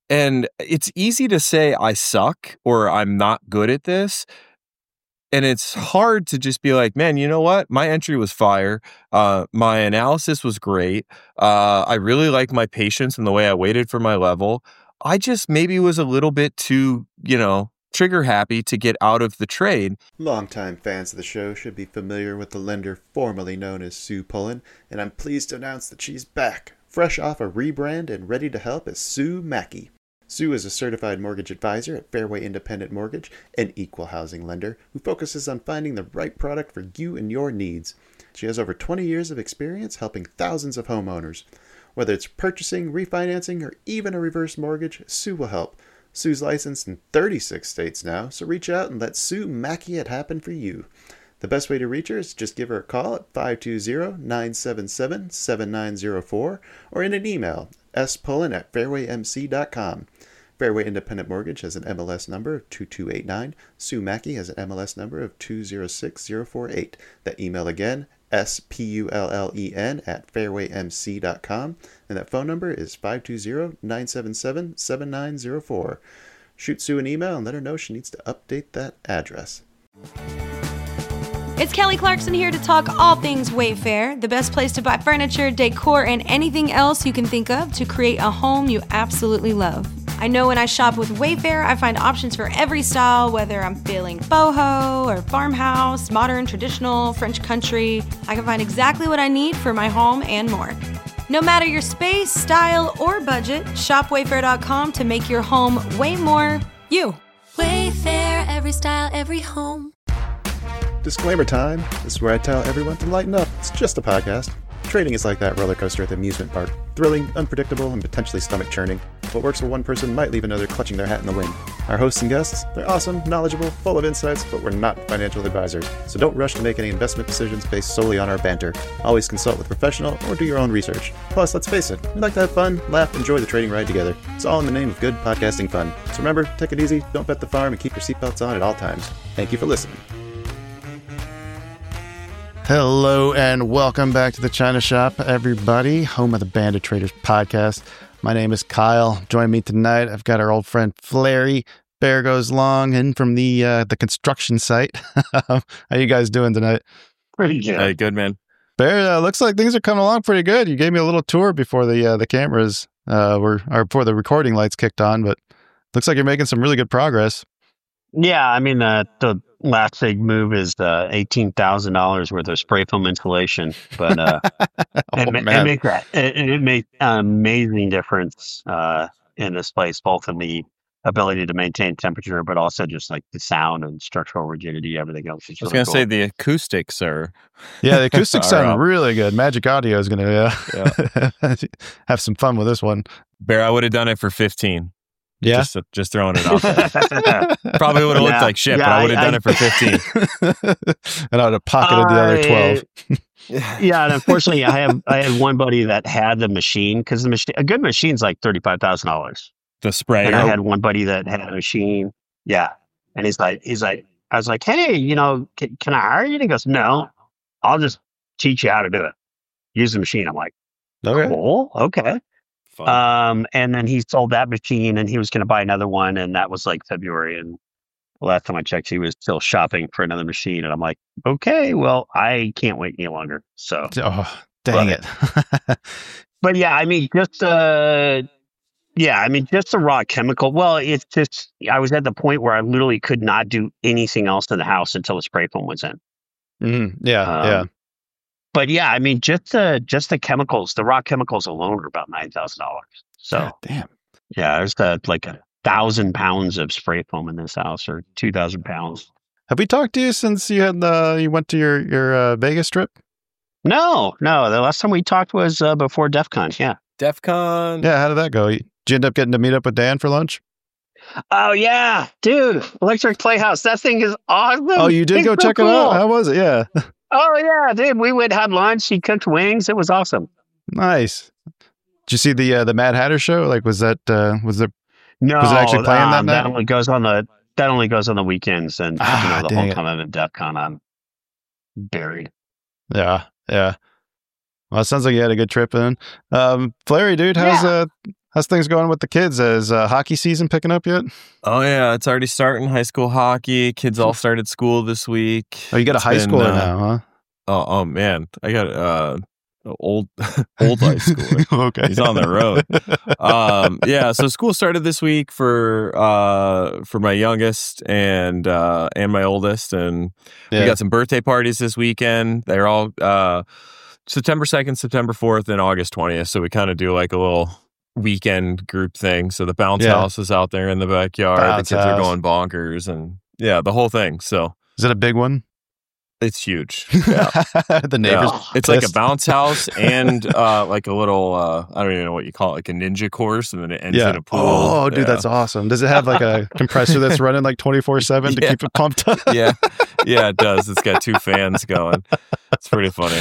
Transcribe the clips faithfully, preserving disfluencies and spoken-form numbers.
And it's easy to say I suck or I'm not good at this. And it's hard to just be like, man, you know what? My entry was fire. Uh, my analysis was great. Uh, I really liked my patience and the way I waited for my level. I just maybe was a little bit too, you know, trigger happy to get out of the trade. Longtime fans of the show should be familiar with the lender formerly known as Sue Pullen, and I'm pleased to announce that she's back, fresh off a rebrand and ready to help as Sue Mackey. Sue is a certified mortgage advisor at Fairway Independent Mortgage, an equal housing lender who focuses on finding the right product for you and your needs. She has over twenty years of experience helping thousands of homeowners. Whether it's purchasing, refinancing, or even a reverse mortgage, Sue will help. Sue's licensed in thirty-six states now, so reach out and let Sue Mackey it happen for you. The best way to reach her is just give her a call at five two zero, nine seven seven, seven nine zero four or in an email, spullen at fairway m c dot com. Fairway Independent Mortgage has an M L S number of two two eight nine. Sue Mackey has an M L S number of two zero six zero four eight. That email again, S P U L L E N at fairway m c dot com. And that phone number is five two zero, nine seven seven, seven nine zero four. Shoot Sue an email and let her know she needs to update that address. It's Kelly Clarkson here to talk all things Wayfair, the best place to buy furniture, decor, and anything else you can think of to create a home you absolutely love. I know when I shop with Wayfair, I find options for every style, whether I'm feeling boho or farmhouse, modern, traditional, French country. I can find exactly what I need for my home and more. No matter your space, style, or budget, shop wayfair dot com to make your home way more you. Wayfair, every style, every home. Disclaimer time. This is where I tell everyone to lighten up. It's just a podcast. Trading is like that roller coaster at the amusement park. Thrilling, unpredictable, and potentially stomach-churning. What works for one person might leave another clutching their hat in the wind. Our hosts and guests, they're awesome, knowledgeable, full of insights, but we're not financial advisors. So don't rush to make any investment decisions based solely on our banter. Always consult with a professional or do your own research. Plus, let's face it, we like to have fun, laugh, enjoy the trading ride together. It's all in the name of good podcasting fun. So remember, take it easy, don't bet the farm, and keep your seatbelts on at all times. Thank you for listening. Hello and welcome back to the China Shop, everybody, home of the Bandit Traders podcast. My name is Kyle. Join me tonight. I've got our old friend Flary. Bear goes long in from the uh, the construction site. How you guys doing tonight? Pretty good. Hey, good, man. Bear, uh, looks like things are coming along pretty good. You gave me a little tour before the uh, the cameras uh, were or before the recording lights kicked on, but looks like you're making some really good progress. Yeah, I mean, uh, the last big move is uh, eighteen thousand dollars worth of spray foam insulation, but uh, oh, it, man. it makes that it, it makes an amazing difference uh, in this place, both in the ability to maintain temperature, but also just like the sound and structural rigidity, everything else. Is I was really going to cool. say the acoustics are... Yeah, the acoustics sound right. really good. Magic Audio is going to uh, have some fun with this one. Bear, I would have done it for fifteen. Yeah, Just, just throwing it out there. Probably would have looked Yeah. like shit, Yeah, but I would have I- done it for fifteen. and I would have pocketed the other twelve. Yeah, and unfortunately, I have I had one buddy that had the machine because the machine a good machine's like thirty five thousand dollars. The sprayer. And I had one buddy that had a machine. Yeah. And he's like, he's like, I was like, hey, you know, can, can I hire you? And he goes, no, I'll just teach you how to do it. Use the machine. I'm like, Okay. cool. Okay. Fun. Um, and then he sold that machine and he was going to buy another one. And that was like February. And the last time I checked, he was still shopping for another machine. And I'm like, okay, well, I can't wait any longer. So, Oh, dang But- it. but yeah, I mean, just, uh, yeah, I mean, just the raw chemical. Well, it's just, I was at the point where I literally could not do anything else in the house until the spray foam was in. Mhm. Yeah, Um, yeah. But yeah, I mean, just the, just the chemicals, the raw chemicals alone are about nine thousand dollars. So God damn. yeah, there's uh, like a thousand pounds of spray foam in this house or two thousand pounds. Have we talked to you since you had the you went to your your uh, Vegas trip? No, no, the last time we talked was uh, before DEF CON. Yeah. DEF CON. Yeah, how did that go? Did you end up getting to meet up with Dan for lunch? Oh yeah, dude, Electric Playhouse. That thing is awesome. Oh, you did It's go so check it out? cool. How was it? Yeah. Oh yeah, dude. We went had lunch. He cooked wings. It was awesome. Nice. Did you see the uh, the Mad Hatter show? Like, was that uh, was there? No, Was it actually playing that um, night? only goes on the that only goes on the weekends, and Ah, you know the dang whole it. time I'm at DEF CON, I'm buried. Yeah, yeah. Well, it sounds like you had a good trip then. Um, Flary, dude, how's Yeah. uh, How's things going with the kids? Is uh, hockey season picking up yet? Oh, yeah. It's already starting. High school hockey. Kids all started school this week. Oh, you got It's a high been, schooler uh, now, huh? Oh, oh man. I got uh old old high schooler. Okay. He's on the road. Um, yeah, so school started this week for uh for my youngest and uh and my oldest, and Yeah. we got some birthday parties this weekend. They're all uh September second, September fourth, and August twentieth. So we kind of do like a little weekend group thing. So the bounce Yeah. house is out there in the backyard. Bounce the kids house. are going bonkers, and yeah, the whole thing. So Is it a big one? it's huge. Yeah. The neighbors. Yeah. It's like a pissed. bounce house and uh, like a little, uh, I don't even know what you call it, like a ninja course, and then it ends Yeah. in a pool. Oh, dude, yeah. that's awesome. Does it have like a compressor that's running like twenty-four seven to Yeah. keep it pumped up? Yeah. Yeah, it does. It's got two fans going. It's pretty funny.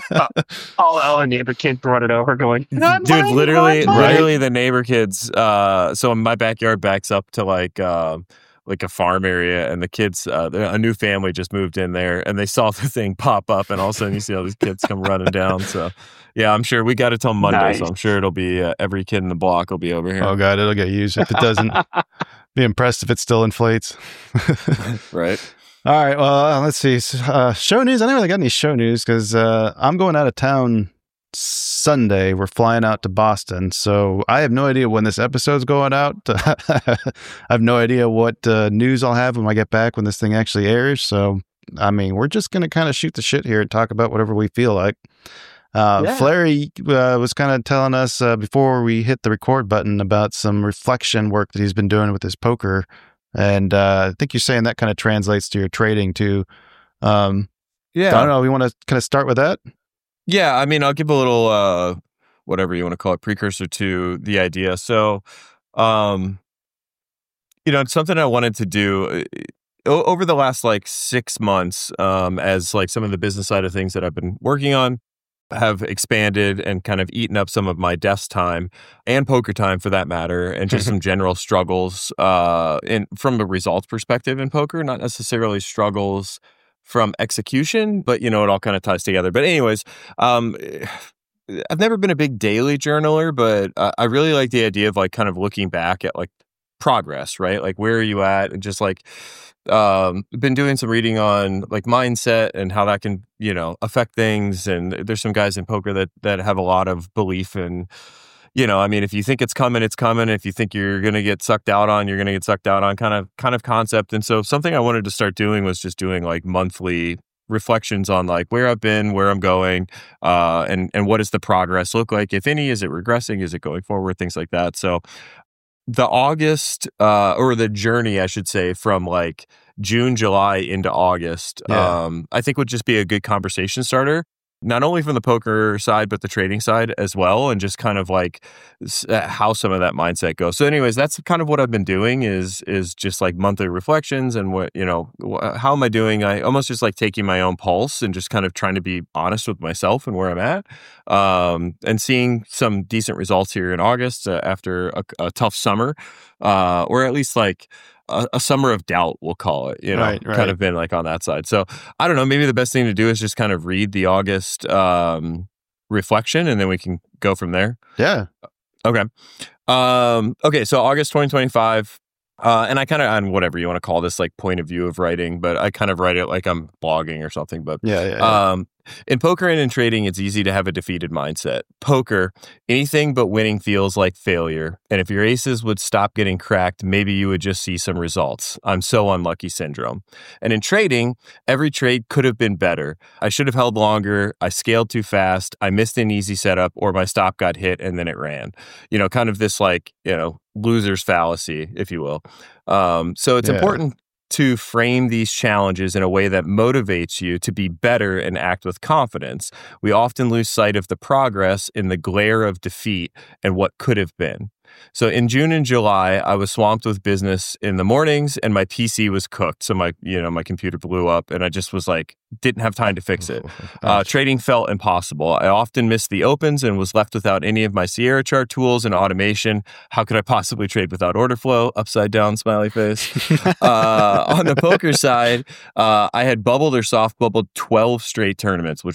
All our neighbor kids brought it over going, Dude, literally, Right? literally the neighbor kids, uh, so my backyard backs up to like, uh, like a farm area, and the kids, uh, a new family just moved in there, and they saw the thing pop up, and all of a sudden you see all these kids come running down. So, yeah, I'm sure we got it till Monday, so Nice. I'm sure it'll be uh, every kid in the block will be over here. Oh, God, it'll get used. If it doesn't, be impressed if it still inflates. Right? All right. Well, uh, let's see. S- Uh, show news. I never really got any show news because uh, I'm going out of town Sunday. We're flying out to Boston. So I have no idea when this episode's going out. I have no idea what uh, news I'll have when I get back, when this thing actually airs. So, I mean, we're just going to kind of shoot the shit here and talk about whatever we feel like. Uh, Yeah. Flary uh, was kind of telling us uh, before we hit the record button about some reflection work that he's been doing with his poker. And uh, I think you're saying that kind of translates to your trading too. Um, Yeah. I don't know. We want to kind of start with that. Yeah, I mean, I'll give a little, uh, whatever you want to call it, precursor to the idea. So, um, you know, it's something I wanted to do uh, o- over the last like six months, um, as like some of the business side of things that I've been working on have expanded and kind of eaten up some of my desk time and poker time for that matter, and just some general struggles uh, in from the results perspective in poker, not necessarily struggles from execution, but you know, it all kind of ties together. But anyways, um, I've never been a big daily journaler, but uh, I really like the idea of like kind of looking back at like progress, right? Like where are you at? And just like, um, been doing some reading on like mindset and how that can, you know, affect things. And there's some guys in poker that, that have a lot of belief in, you know, I mean, if you think it's coming, it's coming. If you think you're going to get sucked out on, you're going to get sucked out on kind of, kind of concept. And so something I wanted to start doing was just doing like monthly reflections on like where I've been, where I'm going, uh, and, and what does the progress look like? If any, is it regressing? Is it going forward? Things like that. So the August, uh, or the journey, I should say, from like June, July into August, Yeah. um, I think would just be a good conversation starter. Not only from the poker side, but the trading side as well, and just kind of like s- uh, how some of that mindset goes. So, anyways, that's kind of what I've been doing is is just like monthly reflections and what you know, wh- how am I doing? I almost just like taking my own pulse and just kind of trying to be honest with myself and where I'm at, um, and seeing some decent results here in August uh, after a, a tough summer, uh, or at least like. A, a summer of doubt, we'll call it, you know, Right, right. kind of been like on that side. So I don't know, maybe the best thing to do is just kind of read the August um, reflection and then we can go from there. Yeah. Okay. Um, okay. So August twenty twenty-five, uh, and I kind of, on whatever you want to call this, like point of view of writing, but I kind of write it like I'm blogging or something, but Yeah. Yeah. yeah. um, in poker and in trading, it's easy to have a defeated mindset. Poker, anything but winning feels like failure. And if your aces would stop getting cracked, maybe you would just see some results. I'm so unlucky syndrome. And in trading, every trade could have been better. I should have held longer. I scaled too fast. I missed an easy setup, or my stop got hit and then it ran. You know, kind of this like, you know, loser's fallacy, if you will. Um, so it's Yeah. important to frame these challenges in a way that motivates you to be better and act with confidence. We often lose sight of the progress in the glare of defeat and what could have been. So in June and July, I was swamped with business in the mornings and my P C was cooked. So my, you know, my computer blew up and I just was like, didn't have time to fix it. Uh, trading felt impossible. I often missed the opens and was left without any of my Sierra chart tools and automation. How could I possibly trade without order flow? Upside down smiley face. uh, on the poker side, uh, I had bubbled or soft bubbled twelve straight tournaments, which was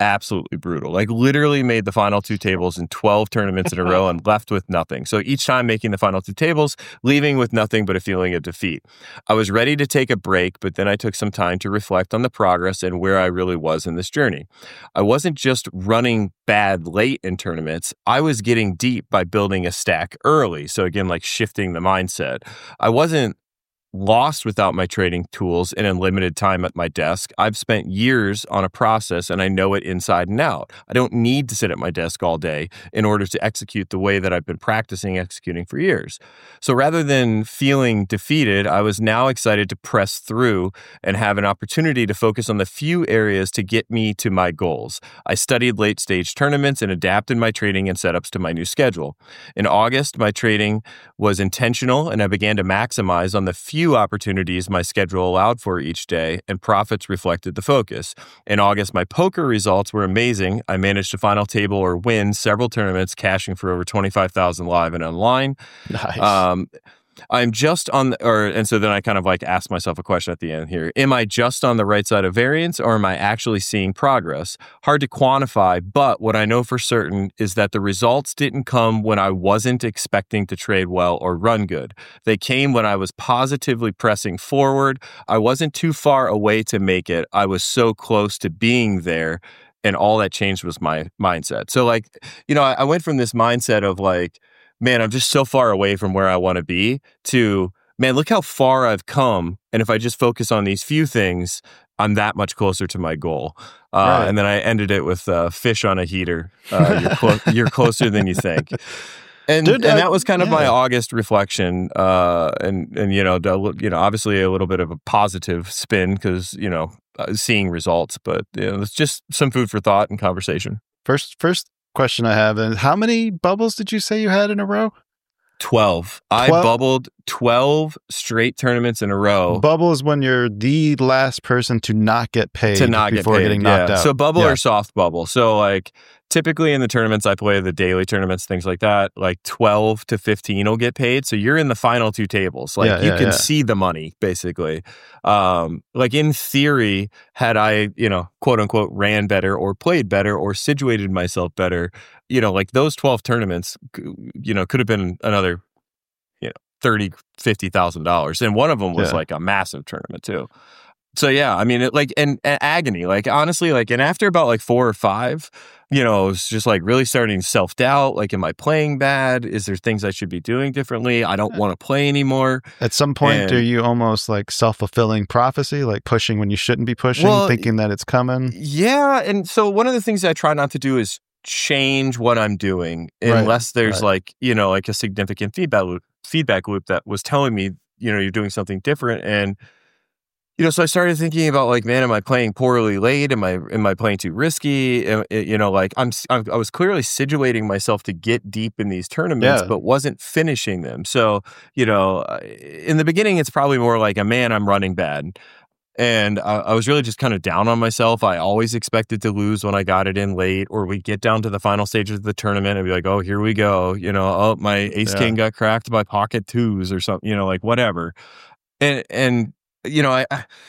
absolutely brutal. Like literally made the final two tables in twelve tournaments in a row and left with nothing. So each time making the final two tables, leaving with nothing but a feeling of defeat. I was ready to take a break, but then I took some time to reflect on the progress and where I really was in this journey. I wasn't just running bad late in tournaments. I was getting deep by building a stack early. So again, like shifting the mindset. I wasn't lost without my trading tools and in limited time at my desk. I've spent years on a process and I know it inside and out. I don't need to sit at my desk all day in order to execute the way that I've been practicing executing for years. So rather than feeling defeated, I was now excited to press through and have an opportunity to focus on the few areas to get me to my goals. I studied late stage tournaments and adapted my trading and setups to my new schedule. In August, my trading was intentional and I began to maximize on the few opportunities my schedule allowed for each day, and profits reflected the focus. In August, my poker results were amazing. I managed to final table or win several tournaments, cashing for over twenty-five thousand live and online. Nice. Um, I'm just on the, or, and so then I kind of like ask myself a question at the end here. Am I just on the right side of variance or am I actually seeing progress? Hard to quantify, but what I know for certain is that the results didn't come when I wasn't expecting to trade well or run good. They came when I was positively pressing forward. I wasn't too far away to make it. I was so close to being there. And all that changed was my mindset. So like, you know, I, I went from this mindset of like, man, I'm just so far away from where I want to be to, man, look how far I've come. And if I just focus on these few things, I'm that much closer to my goal. Uh, right. And then I ended it with uh, fish on a heater. Uh, you're, clo- you're closer than you think. And, Dude, and uh, that was kind of yeah. my August reflection. Uh, and, and, you know, you know, obviously a little bit of a positive spin because, you know, uh, seeing results, but you know, it's just some food for thought and conversation. First, first, question I have is how many bubbles did you say you had in a row? twelve. I bubbled twelve straight tournaments in a row. Bubble is when you're the last person to not get paid to not before get paid, getting knocked yeah. out. So bubble yeah. or soft bubble. So like typically in the tournaments I play, the daily tournaments, things like that, like twelve to fifteen will get paid. So you're in the final two tables. Like yeah, you yeah, can yeah. see the money basically. Um, like in theory, had I, you know, quote unquote, ran better or played better or situated myself better, you know, like those twelve tournaments, you know, could have been another, you know, thirty, fifty thousand dollars. And one of them was yeah. like a massive tournament too. So yeah, I mean, it like, and, and agony, like honestly, like, and after about like four or five, you know, it's just like really starting self-doubt. Like, am I playing bad? Is there things I should be doing differently? I don't want to play anymore. At some point, and, are you almost like self-fulfilling prophecy, like pushing when you shouldn't be pushing, well, thinking that it's coming? Yeah. And so one of the things I try not to do is change what I'm doing unless right, there's right. like, you know, like a significant feedback loop, feedback loop that was telling me, you know, you're doing something different. And, you know, so I started thinking about like, man, am I playing poorly late? Am I am I playing too risky? Am, you know, like I'm, I'm I was clearly situating myself to get deep in these tournaments, Yeah. but wasn't finishing them. So, you know, in the beginning, it's probably more like a man, I'm running bad. And I, I was really just kind of down on myself. I always expected to lose when I got it in late, or we get down to the final stages of the tournament and be like, oh, here we go. You know, oh, my ace Yeah. king got cracked by pocket twos or something, you know, like whatever. And, and, you know, I,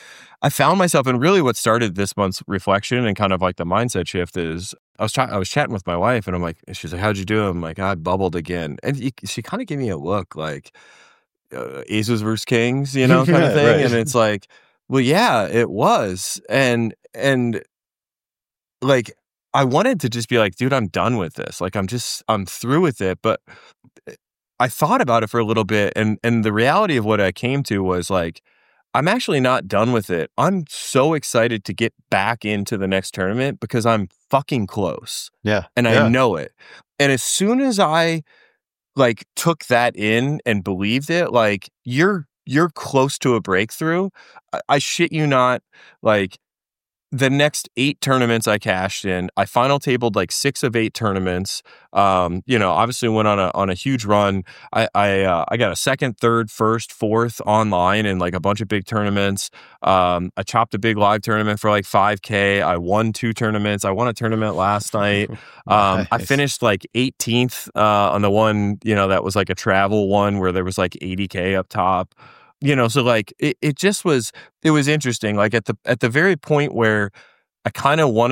I found myself, and really what started this month's reflection and kind of like the mindset shift is I was ch- I was chatting with my wife and I'm like, she's like, how'd you do? I'm like, I bubbled again. And he, she kind of gave me a look like uh, aces versus kings, you know, kind of thing. Right. And it's like, well, yeah, it was. And, and like, I wanted to just be like, dude, I'm done with this. Like, I'm just, I'm through with it. But I thought about it for a little bit. And, and the reality of what I came to was like, I'm actually not done with it. I'm so excited to get back into the next tournament because I'm fucking close. Yeah. And yeah. I know it. And as soon as I like took that in and believed it, like you're, you're close to a breakthrough. I, I shit you not. Like the next eight tournaments I cashed in, I final tabled like six of eight tournaments. Um, you know, obviously went on a on a huge run. I I, uh, I got a second, third, first, fourth online in like a bunch of big tournaments. Um, I chopped a big live tournament for like five K. I won two tournaments. I won a tournament last night. Um, Nice. I finished like eighteenth uh, on the one, you know, that was like a travel one where there was like eighty K up top. You know, so like it, it just was, it was interesting. Like at the at the very point where I kind of wanted to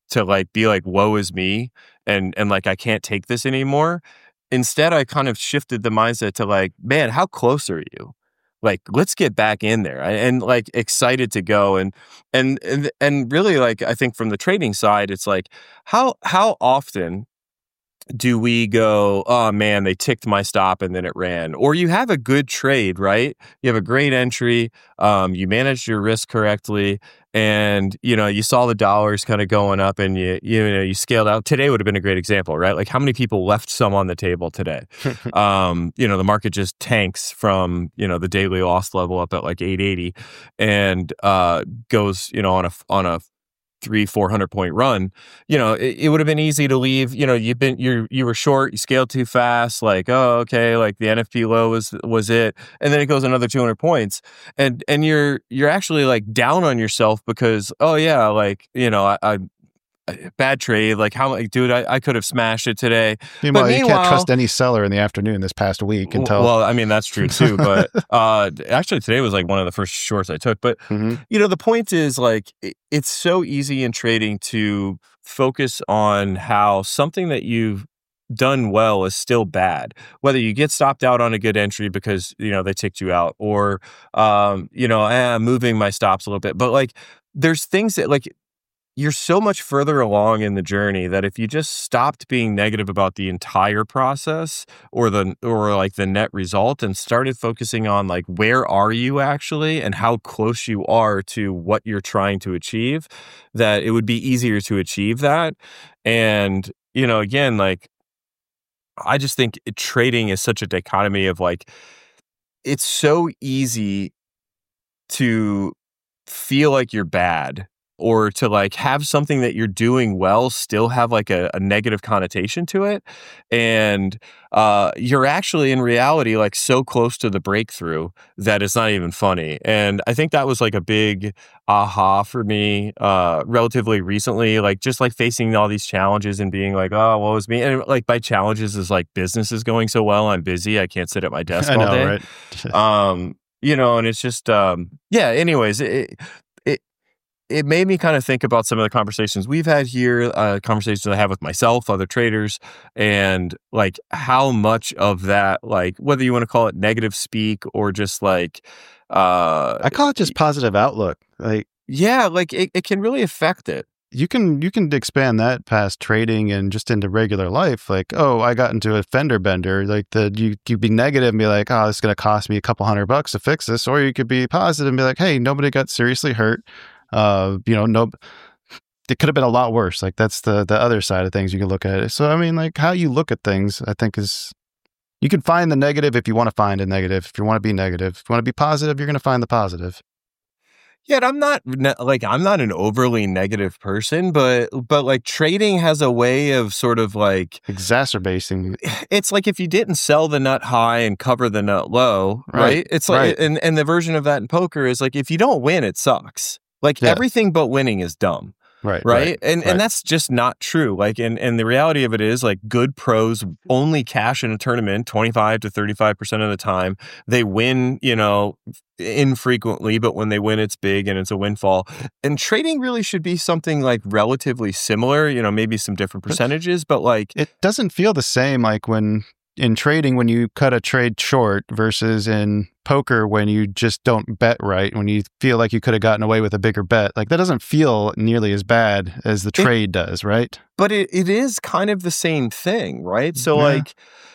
to like be like, woe is me, and and like I can't take this anymore. Instead, I kind of shifted the mindset to like, man, how close are you? Like, let's get back in there, and, and like excited to go. And, and, and, and really like, I think from the trading side, it's like, how, how often do we go, oh man, they ticked my stop and then it ran? Or you have a good trade, right? You have a great entry, um, you managed your risk correctly, and you know, you saw the dollars kind of going up, and you you know, you scaled out. Today would have been a great example, right? Like how many people left some on the table today? um, you know, the market just tanks from, you know, the daily loss level up at like eight eighty, and uh, goes, you know, on a on a three, four hundred point run. You know, it, it would have been easy to leave. You know, you've been you you were short, you scaled too fast. Like, oh, okay, like the N F P low was was it, and then it goes another two hundred points, and and you're you're actually like down on yourself because, oh yeah, like you know, I. I bad trade, like how like dude I, I could have smashed it today. Meanwhile, but you can't trust any seller in the afternoon this past week until well I mean that's true too, but uh actually today was like one of the first shorts I took. But mm-hmm. you know, the point is like it, it's so easy in trading to focus on how something that you've done well is still bad, whether you get stopped out on a good entry because you know they ticked you out, or um you know eh, moving my stops a little bit. But like there's things that like you're so much further along in the journey that if you just stopped being negative about the entire process or the or like the net result and started focusing on like where are you actually and how close you are to what you're trying to achieve, that it would be easier to achieve that. And you know, again, like I just think it, trading is such a dichotomy of like it's so easy to feel like you're bad, or to like have something that you're doing well still have like a, a negative connotation to it. And uh, you're actually in reality like so close to the breakthrough that it's not even funny. And I think that was like a big aha for me uh, relatively recently, like just like facing all these challenges and being like, oh, what was me? And like by challenges is like business is going so well, I'm busy, I can't sit at my desk I all know, day. right? um, you know, and it's just, um, yeah, anyways, it, it, it made me kind of think about some of the conversations we've had here, uh, conversations I have with myself, other traders, and like how much of that, like whether you want to call it negative speak or just like, uh, I call it just positive outlook. Like, yeah, like it, it can really affect it. You can you can expand that past trading and just into regular life. Like, oh, I got into a fender bender. Like the you you be negative and be like, oh, it's going to cost me a couple hundred bucks to fix this. Or you could be positive and be like, hey, nobody got seriously hurt. Uh, you know, no, it could have been a lot worse. Like that's the the other side of things you can look at it. So I mean, like how you look at things, I think is you can find the negative if you want to find a negative. If you want to be negative, if you want to be positive, you're going to find the positive. Yeah, and I'm not like I'm not an overly negative person, but but like trading has a way of sort of like exacerbating. It's like if you didn't sell the nut high and cover the nut low, right? Right. It's like Right. and and the version of that in poker is like if you don't win, it sucks. Like Yeah. everything but winning is dumb. Right. Right. And right. and that's just not true. Like, and, and the reality of it is like good pros only cash in a tournament twenty-five to thirty-five percent of the time. They win, you know, infrequently, but when they win, it's big and it's a windfall. And trading really should be something like relatively similar, you know, maybe some different percentages, but like It doesn't feel the same like when in trading when you cut a trade short versus in poker when you just don't bet right, when you feel like you could have gotten away with a bigger bet. Like that doesn't feel nearly as bad as the trade it, does, right? But it, it is kind of the same thing, right? So Yeah. like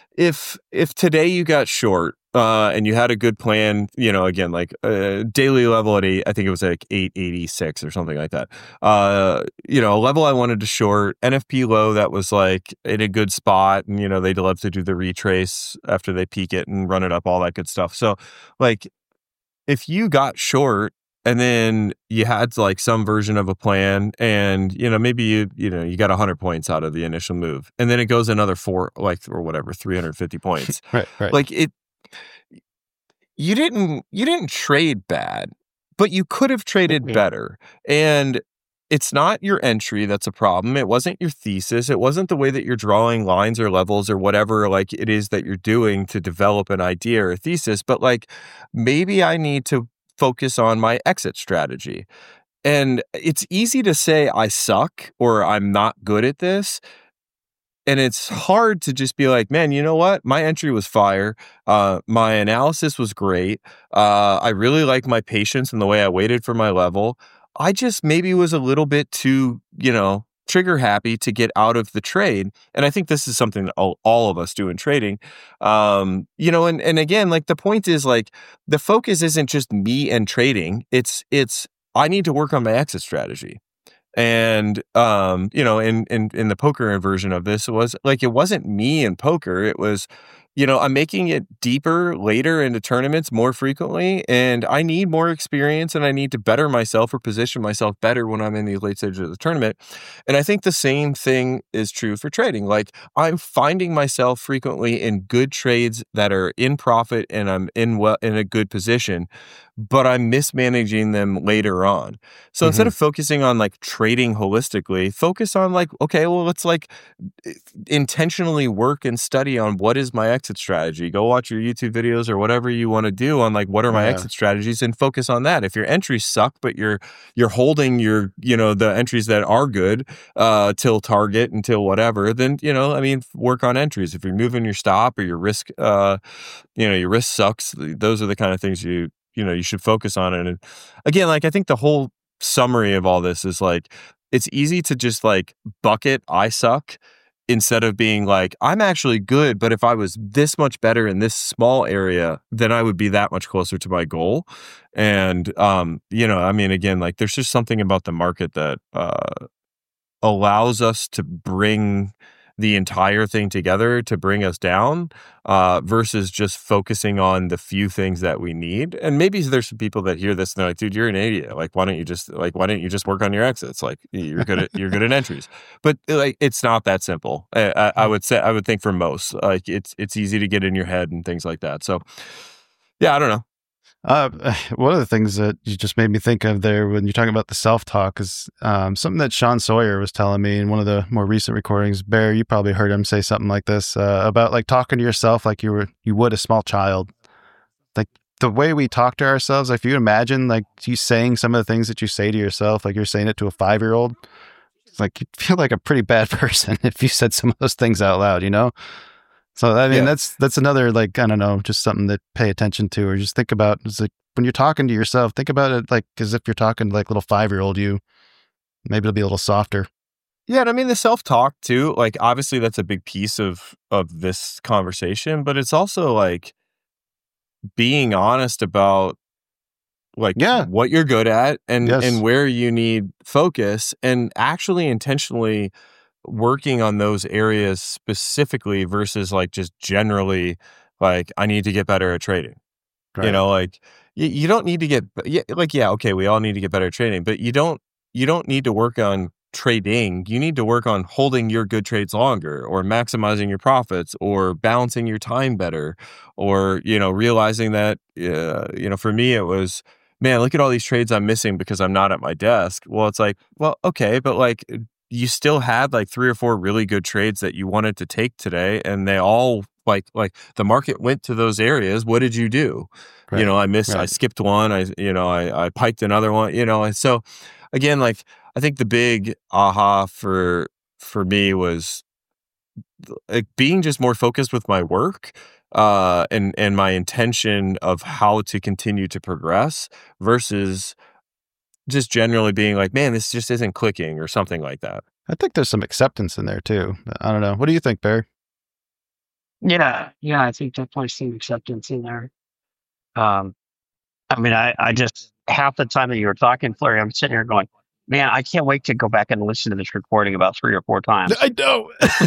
if if today you got short uh, and you had a good plan, you know, again, like uh, daily level at eight, I think it was like eight eighty-six or something like that. Uh, you know, a level I wanted to short, N F P low that was like in a good spot, and you know they'd love to do the retrace after they peak it and run it up, all that good stuff. So like if you got short and then you had like some version of a plan and, you know, maybe you, you know, you got a hundred points out of the initial move and then it goes another four, like, or whatever, three hundred fifty points. Right, right. Like it, you didn't, you didn't trade bad, but you could have traded better. And it's not your entry that's a problem. It wasn't your thesis. It wasn't the way that you're drawing lines or levels or whatever like it is that you're doing to develop an idea or a thesis. But like maybe I need to focus on my exit strategy. And it's easy to say I suck or I'm not good at this. And it's hard to just be like, man, you know what? My entry was fire. Uh, my analysis was great. Uh, I really like my patience and the way I waited for my level. I just maybe was a little bit too, you know, trigger happy to get out of the trade. And I think this is something that all, all of us do in trading. Um, you know, and, and again, like the point is like the focus isn't just me and trading. It's, it's, I need to work on my exit strategy. And, um, you know, in, in, in the poker version of this, it was like, it wasn't me in poker. It was, you know, I'm making it deeper later into tournaments more frequently, and I need more experience and I need to better myself or position myself better when I'm in the late stages of the tournament. And I think the same thing is true for trading. Like I'm finding myself frequently in good trades that are in profit and I'm in well in a good position, but I'm mismanaging them later on. So mm-hmm. instead of focusing on like trading holistically, focus on like, okay, well, let's like intentionally work and study on what is my exit strategy. Go watch your YouTube videos or whatever you want to do on like, what are my yeah. exit strategies, and focus on that. If your entries suck, but you're, you're holding your, you know, the entries that are good, uh, till target until whatever, then, you know, I mean, work on entries. If you're moving your stop or your risk, uh, you know, your risk sucks, those are the kind of things you, you know, you should focus on it. And again, like, I think the whole summary of all this is like, it's easy to just like bucket, I suck, instead of being like, I'm actually good, but if I was this much better in this small area, then I would be that much closer to my goal. And, um, you know, I mean, again, like there's just something about the market that, uh, allows us to bring the entire thing together to bring us down, uh, versus just focusing on the few things that we need. And maybe there's some people that hear this and they're like, dude, you're an idiot. Like, why don't you just like, why don't you just work on your exits? Like you're good at, you're good at entries, but like, it's not that simple. I, I, I would say, I would think for most, like it's, it's easy to get in your head and things like that. So yeah, I don't know. Uh, one of the things that you just made me think of there when you're talking about the self-talk is um, something that Sean Sawyer was telling me in one of the more recent recordings. Bear, you probably heard him say something like this uh, about like talking to yourself like you were you would a small child. Like the way we talk to ourselves, if you imagine like you saying some of the things that you say to yourself, like you're saying it to a five-year-old, it's like you feel like a pretty bad person if you said some of those things out loud, you know? So, I mean, yeah. that's that's another, like, I don't know, just something to pay attention to, or just think about. It's like when you're talking to yourself, think about it like as if you're talking to like little five-year-old you. Maybe it'll be a little softer. Yeah, and I mean, the self-talk too, like, obviously that's a big piece of of this conversation, but it's also like being honest about like yeah. what you're good at and, yes. and where you need focus, and actually intentionally working on those areas specifically versus like just generally like I need to get better at trading. Right. You know, like you, you don't need to get yeah, like yeah, okay, we all need to get better at trading, but you don't you don't need to work on trading. You need to work on holding your good trades longer, or maximizing your profits, or balancing your time better, or you know, realizing that uh, you know, for me it was, man, look at all these trades I'm missing because I'm not at my desk. Well, it's like, well, okay, but like you still had like three or four really good trades that you wanted to take today, and they all like like the market went to those areas. What did you do? Right. You know, I missed, right. I skipped one. I you know, I I piked another one. You know, and so again, like I think the big aha for for me was like being just more focused with my work, uh, and and my intention of how to continue to progress versus just generally being like, man, this just isn't clicking or something like that. I think there's some acceptance in there too. I don't know. What do you think, Bear? Yeah, yeah, I think definitely some acceptance in there. Um, I mean, I, I just, half the time that you were talking, Flurry, I'm sitting here going, man, I can't wait to go back and listen to this recording about three or four times. I know.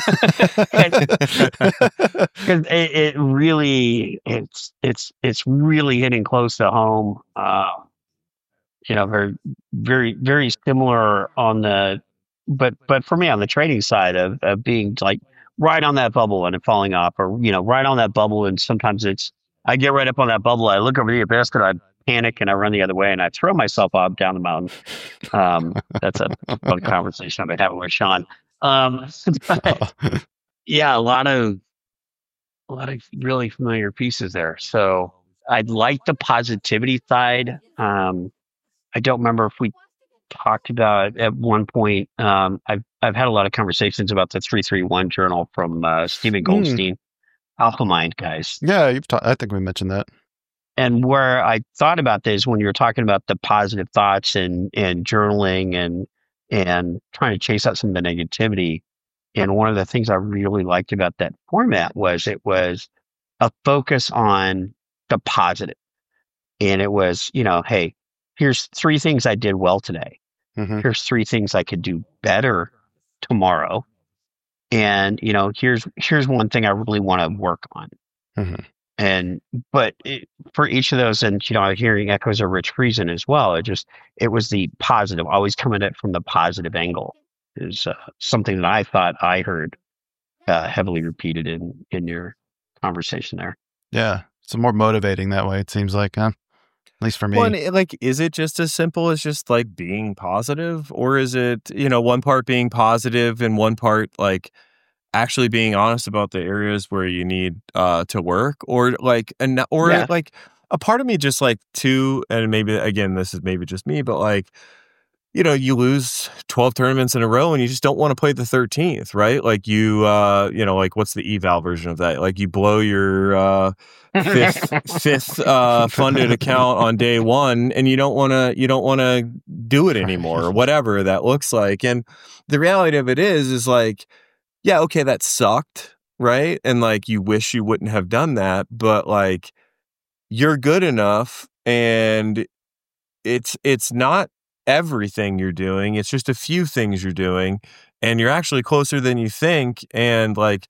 Because it, it really, it's, it's, it's really hitting close to home. Uh, you know, very, very, very similar on the, but, but for me on the trading side of, of being like right on that bubble and it falling off, or, you know, right on that bubble. And sometimes it's, I get right up on that bubble. I look over the abyss and I panic and I run the other way and I throw myself off down the mountain. Um, that's a fun conversation I've been having with Sean. Um, but, yeah, a lot of, a lot of really familiar pieces there. So I like the positivity side. Um, I don't remember if we talked about at one point. Um, I've I've had a lot of conversations about the three three one journal from uh, Stephen Goldstein, mm. Alpha Mind guys. Yeah, you've ta- I think we mentioned that. And where I thought about this when you were talking about the positive thoughts and and journaling and and trying to chase out some of the negativity. And one of the things I really liked about that format was it was a focus on the positive. And it was, you know, hey, here's three things I did well today. Mm-hmm. Here's three things I could do better tomorrow. And, you know, here's here's one thing I really want to work on. Mm-hmm. And but it, for each of those, and, you know, I'm hearing echoes of Rich Friesen as well. It just it was the positive, always coming at it from the positive angle is uh, something that I thought I heard uh, heavily repeated in, in your conversation there. Yeah. It's more motivating that way, it seems like, huh? At least for me. Well, and, like, is it just as simple as just like being positive, or is it, you know, one part being positive and one part like actually being honest about the areas where you need uh, to work, or like, and or yeah. like a part of me just like too, and maybe again this is maybe just me, but like, you know, you lose twelve tournaments in a row and you just don't want to play the thirteenth, right? Like you, uh, you know, like what's the eval version of that? Like you blow your uh, fifth fifth uh, funded account on day one, and you don't want to, you don't want to do it anymore, or whatever that looks like. And the reality of it is, is like, yeah, okay, that sucked, right? And like you wish you wouldn't have done that, but like you're good enough, and it's it's not everything you're doing, it's just a few things you're doing, and you're actually closer than you think. And like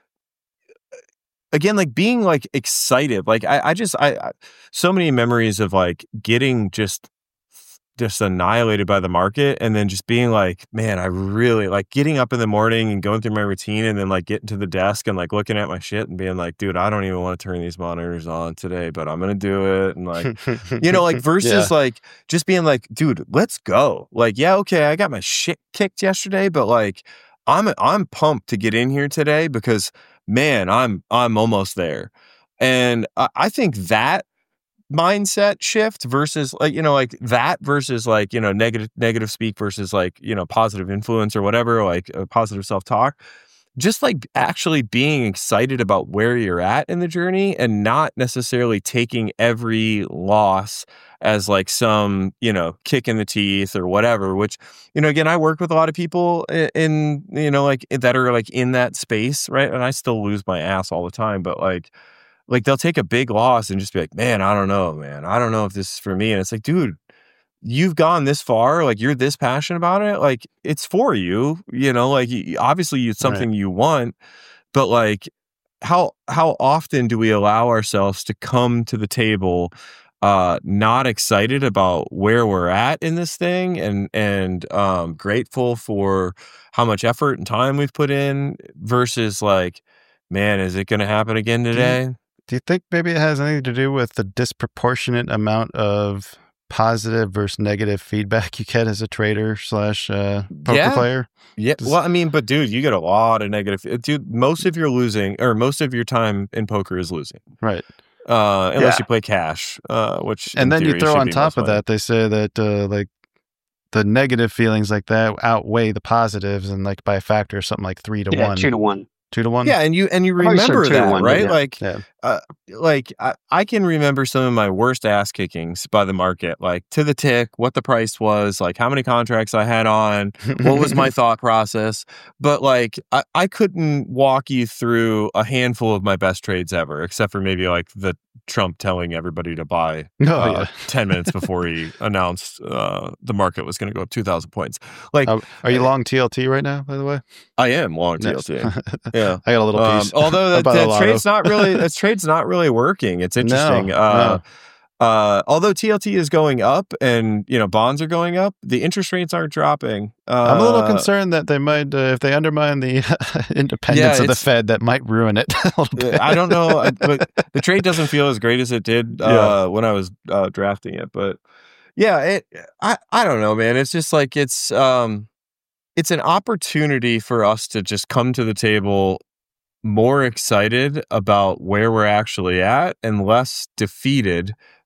again, like being like excited, like I, I just I, I so many memories of like getting just just annihilated by the market, and then just being like, man, I really like getting up in the morning and going through my routine, and then like getting to the desk and like looking at my shit and being like, dude, I don't even want to turn these monitors on today, but I'm gonna do it. And like, you know, like versus yeah. like just being like, dude, let's go. Like, yeah, okay, I got my shit kicked yesterday, but like I'm I'm pumped to get in here today because man, I'm I'm almost there. And I, I think that mindset shift versus like, you know, like that versus like, you know, negative negative speak versus like, you know, positive influence or whatever, like a positive self-talk, just like actually being excited about where you're at in the journey and not necessarily taking every loss as like some, you know, kick in the teeth or whatever, which, you know, again, I work with a lot of people in, in you know, like that are like in that space, right? And I still lose my ass all the time, but like Like they'll take a big loss and just be like, man, I don't know, man. I don't know if this is for me. And it's like, dude, you've gone this far. Like you're this passionate about it. Like it's for you, you know, like obviously it's something right. you want, but like how, how often do we allow ourselves to come to the table uh, not excited about where we're at in this thing and, and um, grateful for how much effort and time we've put in versus like, man, is it going to happen again today? Do you think maybe it has anything to do with the disproportionate amount of positive versus negative feedback you get as a trader slash uh, poker yeah. player? Yeah. Does... Well, I mean, but dude, you get a lot of negative. Dude, most of your losing or most of your time in poker is losing. Right. Uh, unless yeah. you play cash, uh, which and then you throw on top of that, they say that uh, like the negative feelings like that outweigh the positives, and like by a factor of something like three to yeah, one. Two to one. Two to one. Yeah, and you and you remember sure that, one, right? yeah. Like, yeah. Uh, like I, I can remember some of my worst ass kickings by the market, like to the tick, what the price was, like how many contracts I had on, what was my thought process. But like, I, I couldn't walk you through a handful of my best trades ever, except for maybe like the Trump telling everybody to buy oh, uh, yeah. ten minutes before he announced uh, the market was going to go up two thousand points. Like, uh, are you long T L T right now, by the way? I am long T L T. Yeah, I got a little piece. Um, although that, that trade's not really, that trade's not really working. It's interesting. No, uh, no. Uh, although T L T is going up and, you know, bonds are going up, the interest rates aren't dropping. Uh, I'm a little concerned that they might, uh, if they undermine the uh, independence yeah, of the Fed, that might ruin it a little bit. I don't know, but the trade doesn't feel as great as it did uh, yeah. when I was uh, drafting it. But yeah, it, I, I don't know, man. It's just like, it's, um, it's an opportunity for us to just come to the table more excited about where we're actually at and less defeated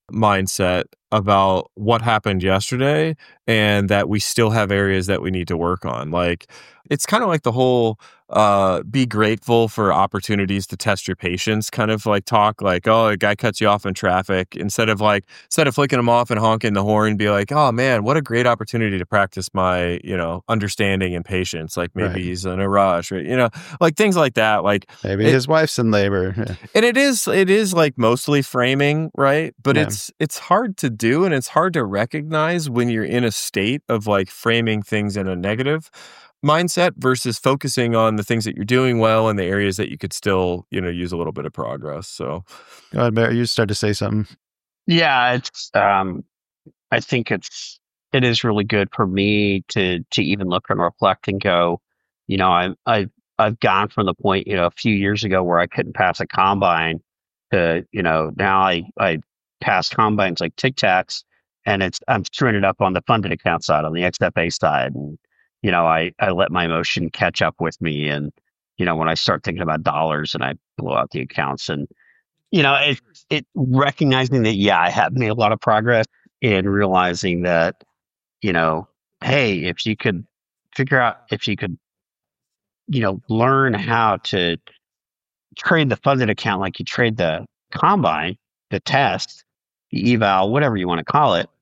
mindset about what happened yesterday and that we still have areas that we need to work on. Like, it's kind of like the whole uh, be grateful for opportunities to test your patience kind of like talk, like, oh, a guy cuts you off in traffic. Instead of like, instead of flicking him off and honking the horn, be like, oh man, what a great opportunity to practice my, you know, understanding and patience. Like maybe Right. he's in a rush, or, you know, like things like that. Like Maybe it- his wife's in labor. and it is, it is like mostly framing, right? But Yeah. it's, it's hard to do, and it's hard to recognize when you're in a state of like framing things in a negative mindset versus focusing on the things that you're doing well and the areas that you could still, you know, use a little bit of progress. So, Go ahead, Barry. You start to say something. Yeah, it's. Um, I think it's. It is really good for me to to even look and reflect and go, you know, I I I've gone from the point, you know, a few years ago where I couldn't pass a combine to, you know, now I I pass combines like Tic Tacs, and it's I'm screwing it up on the funded account side, on the X F A side, and you know, I I let my emotion catch up with me, and you know, when I start thinking about dollars and I blow out the accounts, and you know, it it recognizing that yeah, I have made a lot of progress, and realizing that, you know, hey, if you could figure out if you could, you know, learn how to trade the funded account like you trade the combine, the test, the eval, whatever you want to call it,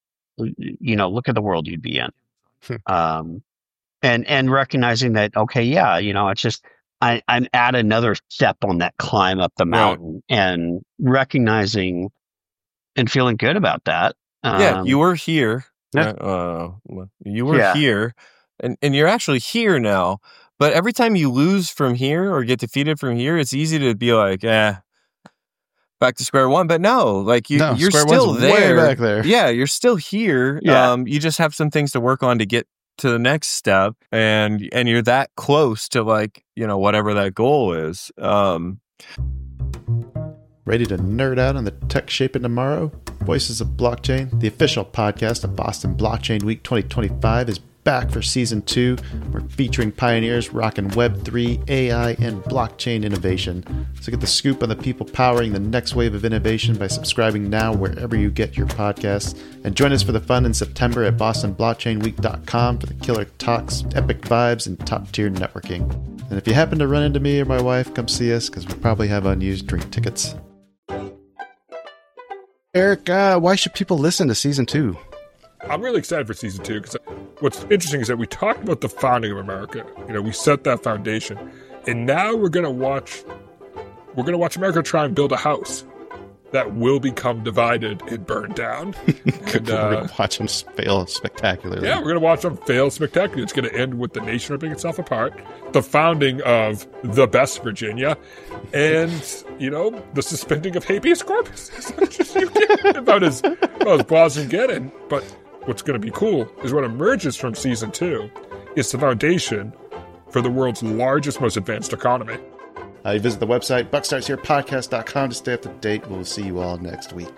you know, look at the world you'd be in. um, and and recognizing that, okay, yeah, you know, it's just I, I'm at another step on that climb up the mountain, and recognizing and feeling good about that. yeah, Um, you were here. Yeah. Uh, you were Yeah. here, and, and you're actually here now. But every time you lose from here or get defeated from here, it's easy to be like, eh, back to square one. But no, like you, No, you're square still one's way there. back there. Yeah, you're still here. Yeah. Um, you just have some things to work on to get to the next step, and and you're that close to, like, you know, whatever that goal is. Um, Ready to nerd out on the tech shaping tomorrow? Voices of Blockchain, the official podcast of Boston Blockchain Week twenty twenty-five, is back for season two. We're featuring pioneers rocking Web three, A I, and blockchain innovation. So get the scoop on the people powering the next wave of innovation by subscribing now wherever you get your podcasts. And join us for the fun in September at boston blockchain week dot com for the killer talks, epic vibes, and top-tier networking. And if you happen to run into me or my wife, come see us, because we probably have unused drink tickets. Eric, uh, why should people listen to season two? I'm really excited for season two because what's interesting is that we talked about the founding of America. You know, we set that foundation, and now we're gonna watch. We're gonna watch America try and build a house that will become divided and burned down. and, We're uh, going to watch them fail spectacularly. yeah, we're gonna watch them fail spectacularly. It's gonna end with the nation ripping itself apart, the founding of the best Virginia, and you know, the suspending of habeas corpus. You get about as about as broad as you get in. But what's going to be cool is what emerges from season two is the foundation for the world's largest, most advanced economy. Uh, you visit the website, buck starts here podcast dot com to stay up to date. We'll see you all next week.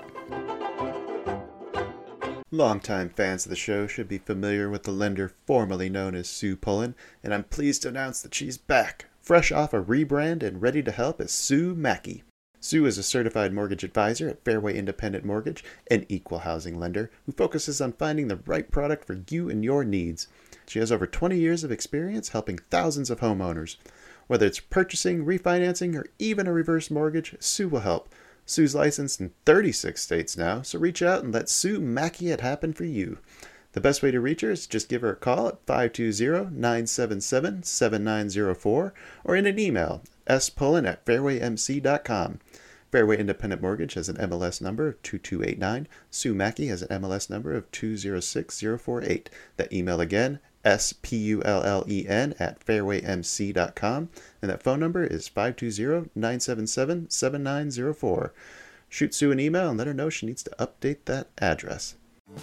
Longtime fans of the show should be familiar with the lender formerly known as Sue Pullen, and I'm pleased to announce that she's back, fresh off a rebrand and ready to help as Sue Mackey. Sue is a certified mortgage advisor at Fairway Independent Mortgage, an equal housing lender who focuses on finding the right product for you and your needs. She has over twenty years of experience helping thousands of homeowners. Whether it's purchasing, refinancing, or even a reverse mortgage, Sue will help. Sue's licensed in thirty-six states now, so reach out and let Sue Mackey it happen for you. The best way to reach her is just give her a call at five two zero, nine seven seven, seven nine zero four or in an email, s pullen at fairway m c dot com. Fairway Independent Mortgage has an M L S number of two two eight nine. Sue Mackey has an M L S number of two zero six zero four eight. That email again, S P U L L E N at fairway m c dot com. And that phone number is five two zero, nine seven seven, seven nine zero four. Shoot Sue an email and let her know she needs to update that address.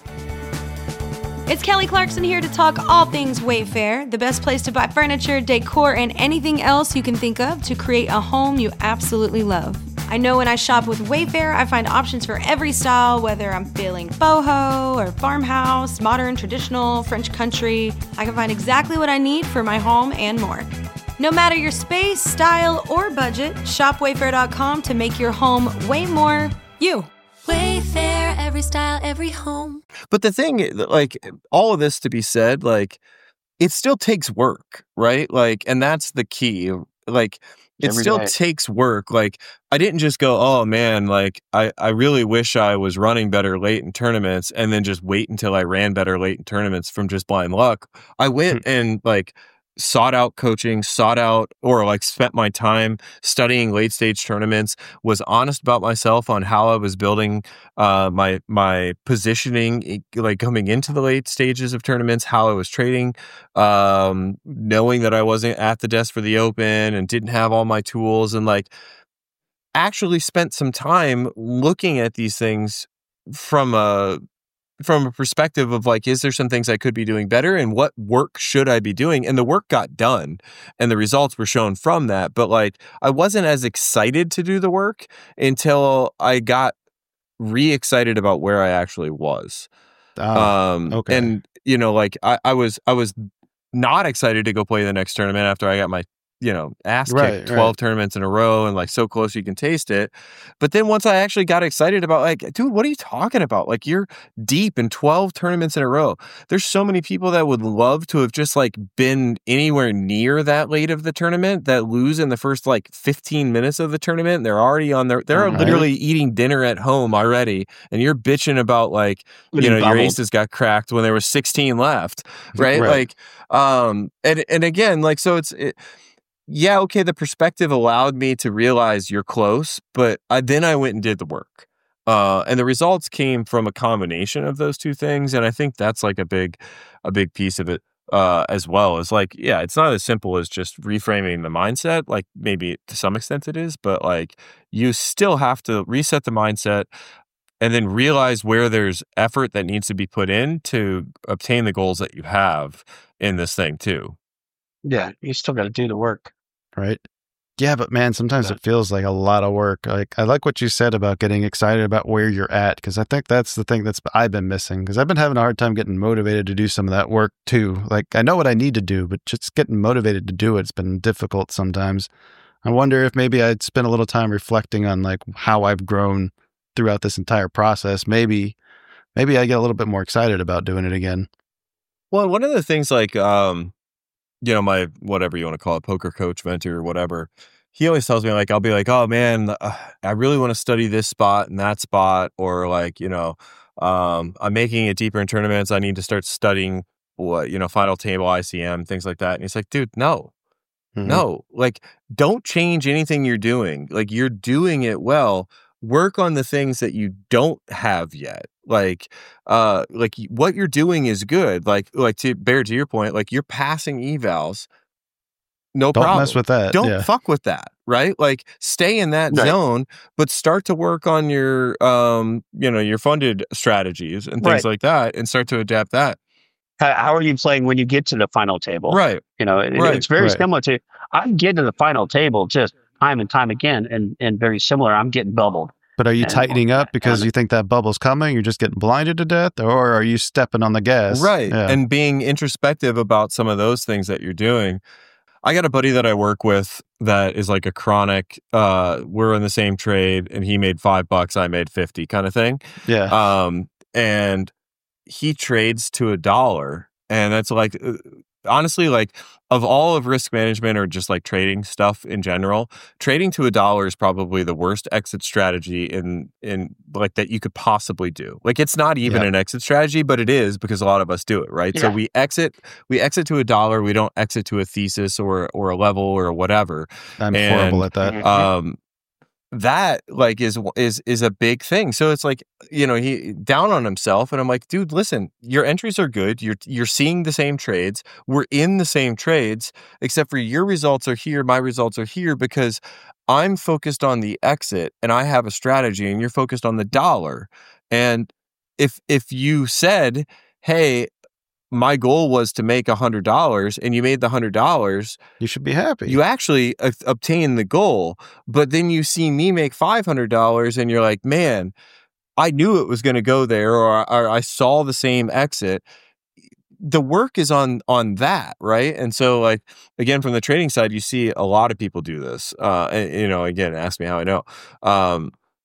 It's Kelly Clarkson here to talk all things Wayfair, the best place to buy furniture, decor, and anything else you can think of to create a home you absolutely love. I know when I shop with Wayfair, I find options for every style, whether I'm feeling boho or farmhouse, modern, traditional, French country. I can find exactly what I need for my home and more. No matter your space, style, or budget, shop wayfair dot com to make your home way more you. Wayfair, style, every home. But the thing, like, all of this to be said, like, it still takes work, right? Like, and that's the key. Like, it Every still day. takes work. Like, I didn't just go, oh man, like, I, I really wish I was running better late in tournaments and then just wait until I ran better late in tournaments from just blind luck. I went and, like, sought out coaching, sought out or like spent my time studying late stage tournaments, was honest about myself on how I was building uh, my my positioning, like coming into the late stages of tournaments, how I was trading, um, knowing that I wasn't at the desk for the open and didn't have all my tools, and like actually spent some time looking at these things from a from a perspective of like, is there some things I could be doing better and what work should I be doing? And the work got done and the results were shown from that. But like, I wasn't as excited to do the work until I got re-excited about where I actually was. Ah, um, okay. And, you know, like I, I was, I was not excited to go play the next tournament after I got my, you know, ass kicked Right, twelve right. tournaments in a row and like so close you can taste it. But then once I actually got excited about like, dude, what are you talking about? Like, you're deep in twelve tournaments in a row. There's so many people that would love to have just like been anywhere near that late of the tournament that lose in the first like fifteen minutes of the tournament. They're already on their, they're Right. literally eating dinner at home already. And you're bitching about like, you Getting know, your bubbled. aces got cracked when there was sixteen left. Right. Right. Like, um, and, and again, like, so it's, it, yeah, okay, the perspective allowed me to realize you're close, but I, then I went and did the work. Uh, and the results came from a combination of those two things. And I think that's like a big, a big piece of it uh, as well. Is like, yeah, it's not as simple as just reframing the mindset. Like maybe to some extent it is, but like you still have to reset the mindset and then realize where there's effort that needs to be put in to obtain the goals that you have in this thing too. Yeah, you still got to do the work. Right. Yeah, but man, sometimes Yeah. it feels like a lot of work. Like I like what you said about getting excited about where you're at, because I think that's the thing that's I've been missing, because I've been having a hard time getting motivated to do some of that work too. Like I know what I need to do, but just getting motivated to do it's been difficult sometimes. I wonder if maybe I'd spend a little time reflecting on like how I've grown throughout this entire process. Maybe, maybe I get a little bit more excited about doing it again. Well, one of the things like, um, you know, my, whatever you want to call it, poker coach, mentor, or whatever, he always tells me like, I'll be like, oh man, uh, I really want to study this spot and that spot. Or like, you know, um, I'm making it deeper in tournaments. I need to start studying what, you know, final table, I C M, things like that. And he's like, dude, no, Mhm. no, like don't change anything you're doing. Like you're doing it well. Work on the things that you don't have yet. Like, uh, like what you're doing is good. Like, like to Bear, to your point, like you're passing evals, no Don't problem. mess with that. Don't yeah. fuck with that, right? Like, stay in that Right. zone, but start to work on your, um, you know, your funded strategies and things Right. like that, and start to adapt that. How, how are you playing when you get to the final table? Right. You know, it, Right. it's very Right. similar to, I get to the final table just time and time again, and, and very similar. I'm getting bubbled. But are you And- tightening up because and- you think that bubble's coming? You're just getting blinded to death, or are you stepping on the gas? Right. Yeah. And being introspective about some of those things that you're doing. I got a buddy that I work with that is like a chronic, uh, we're in the same trade and he made five bucks, I made fifty kind of thing. yeah. Um, and he trades to a dollar. And that's like, uh, honestly, like of all of risk management or just like trading stuff in general, trading to a dollar is probably the worst exit strategy in, in like that you could possibly do. Like it's not even Yeah. an exit strategy, but it is because a lot of us do it, right? So Yeah. we exit, we exit to a dollar. We don't exit to a thesis or, or a level or whatever. I'm and, horrible at that. Mhm. Um, that like is is is a big thing. So it's like, you know, he down on himself, and I'm like, dude, listen, your entries are good. You're you're seeing the same trades. We're in the same trades, except for your results are here, my results are here because I'm focused on the exit and I have a strategy, and you're focused on the dollar. And if if you said, hey, my goal was to make a hundred dollars, and you made the hundred dollars, You should be happy. you actually uh, obtain the goal. But then you see me make five hundred dollars and you're like, man, I knew it was going to go there, or, or I saw the same exit. The work is on on that, right? And so like, again, from the trading side, you see a lot of people do this. Uh, and, you know, again, ask me how I know. Um,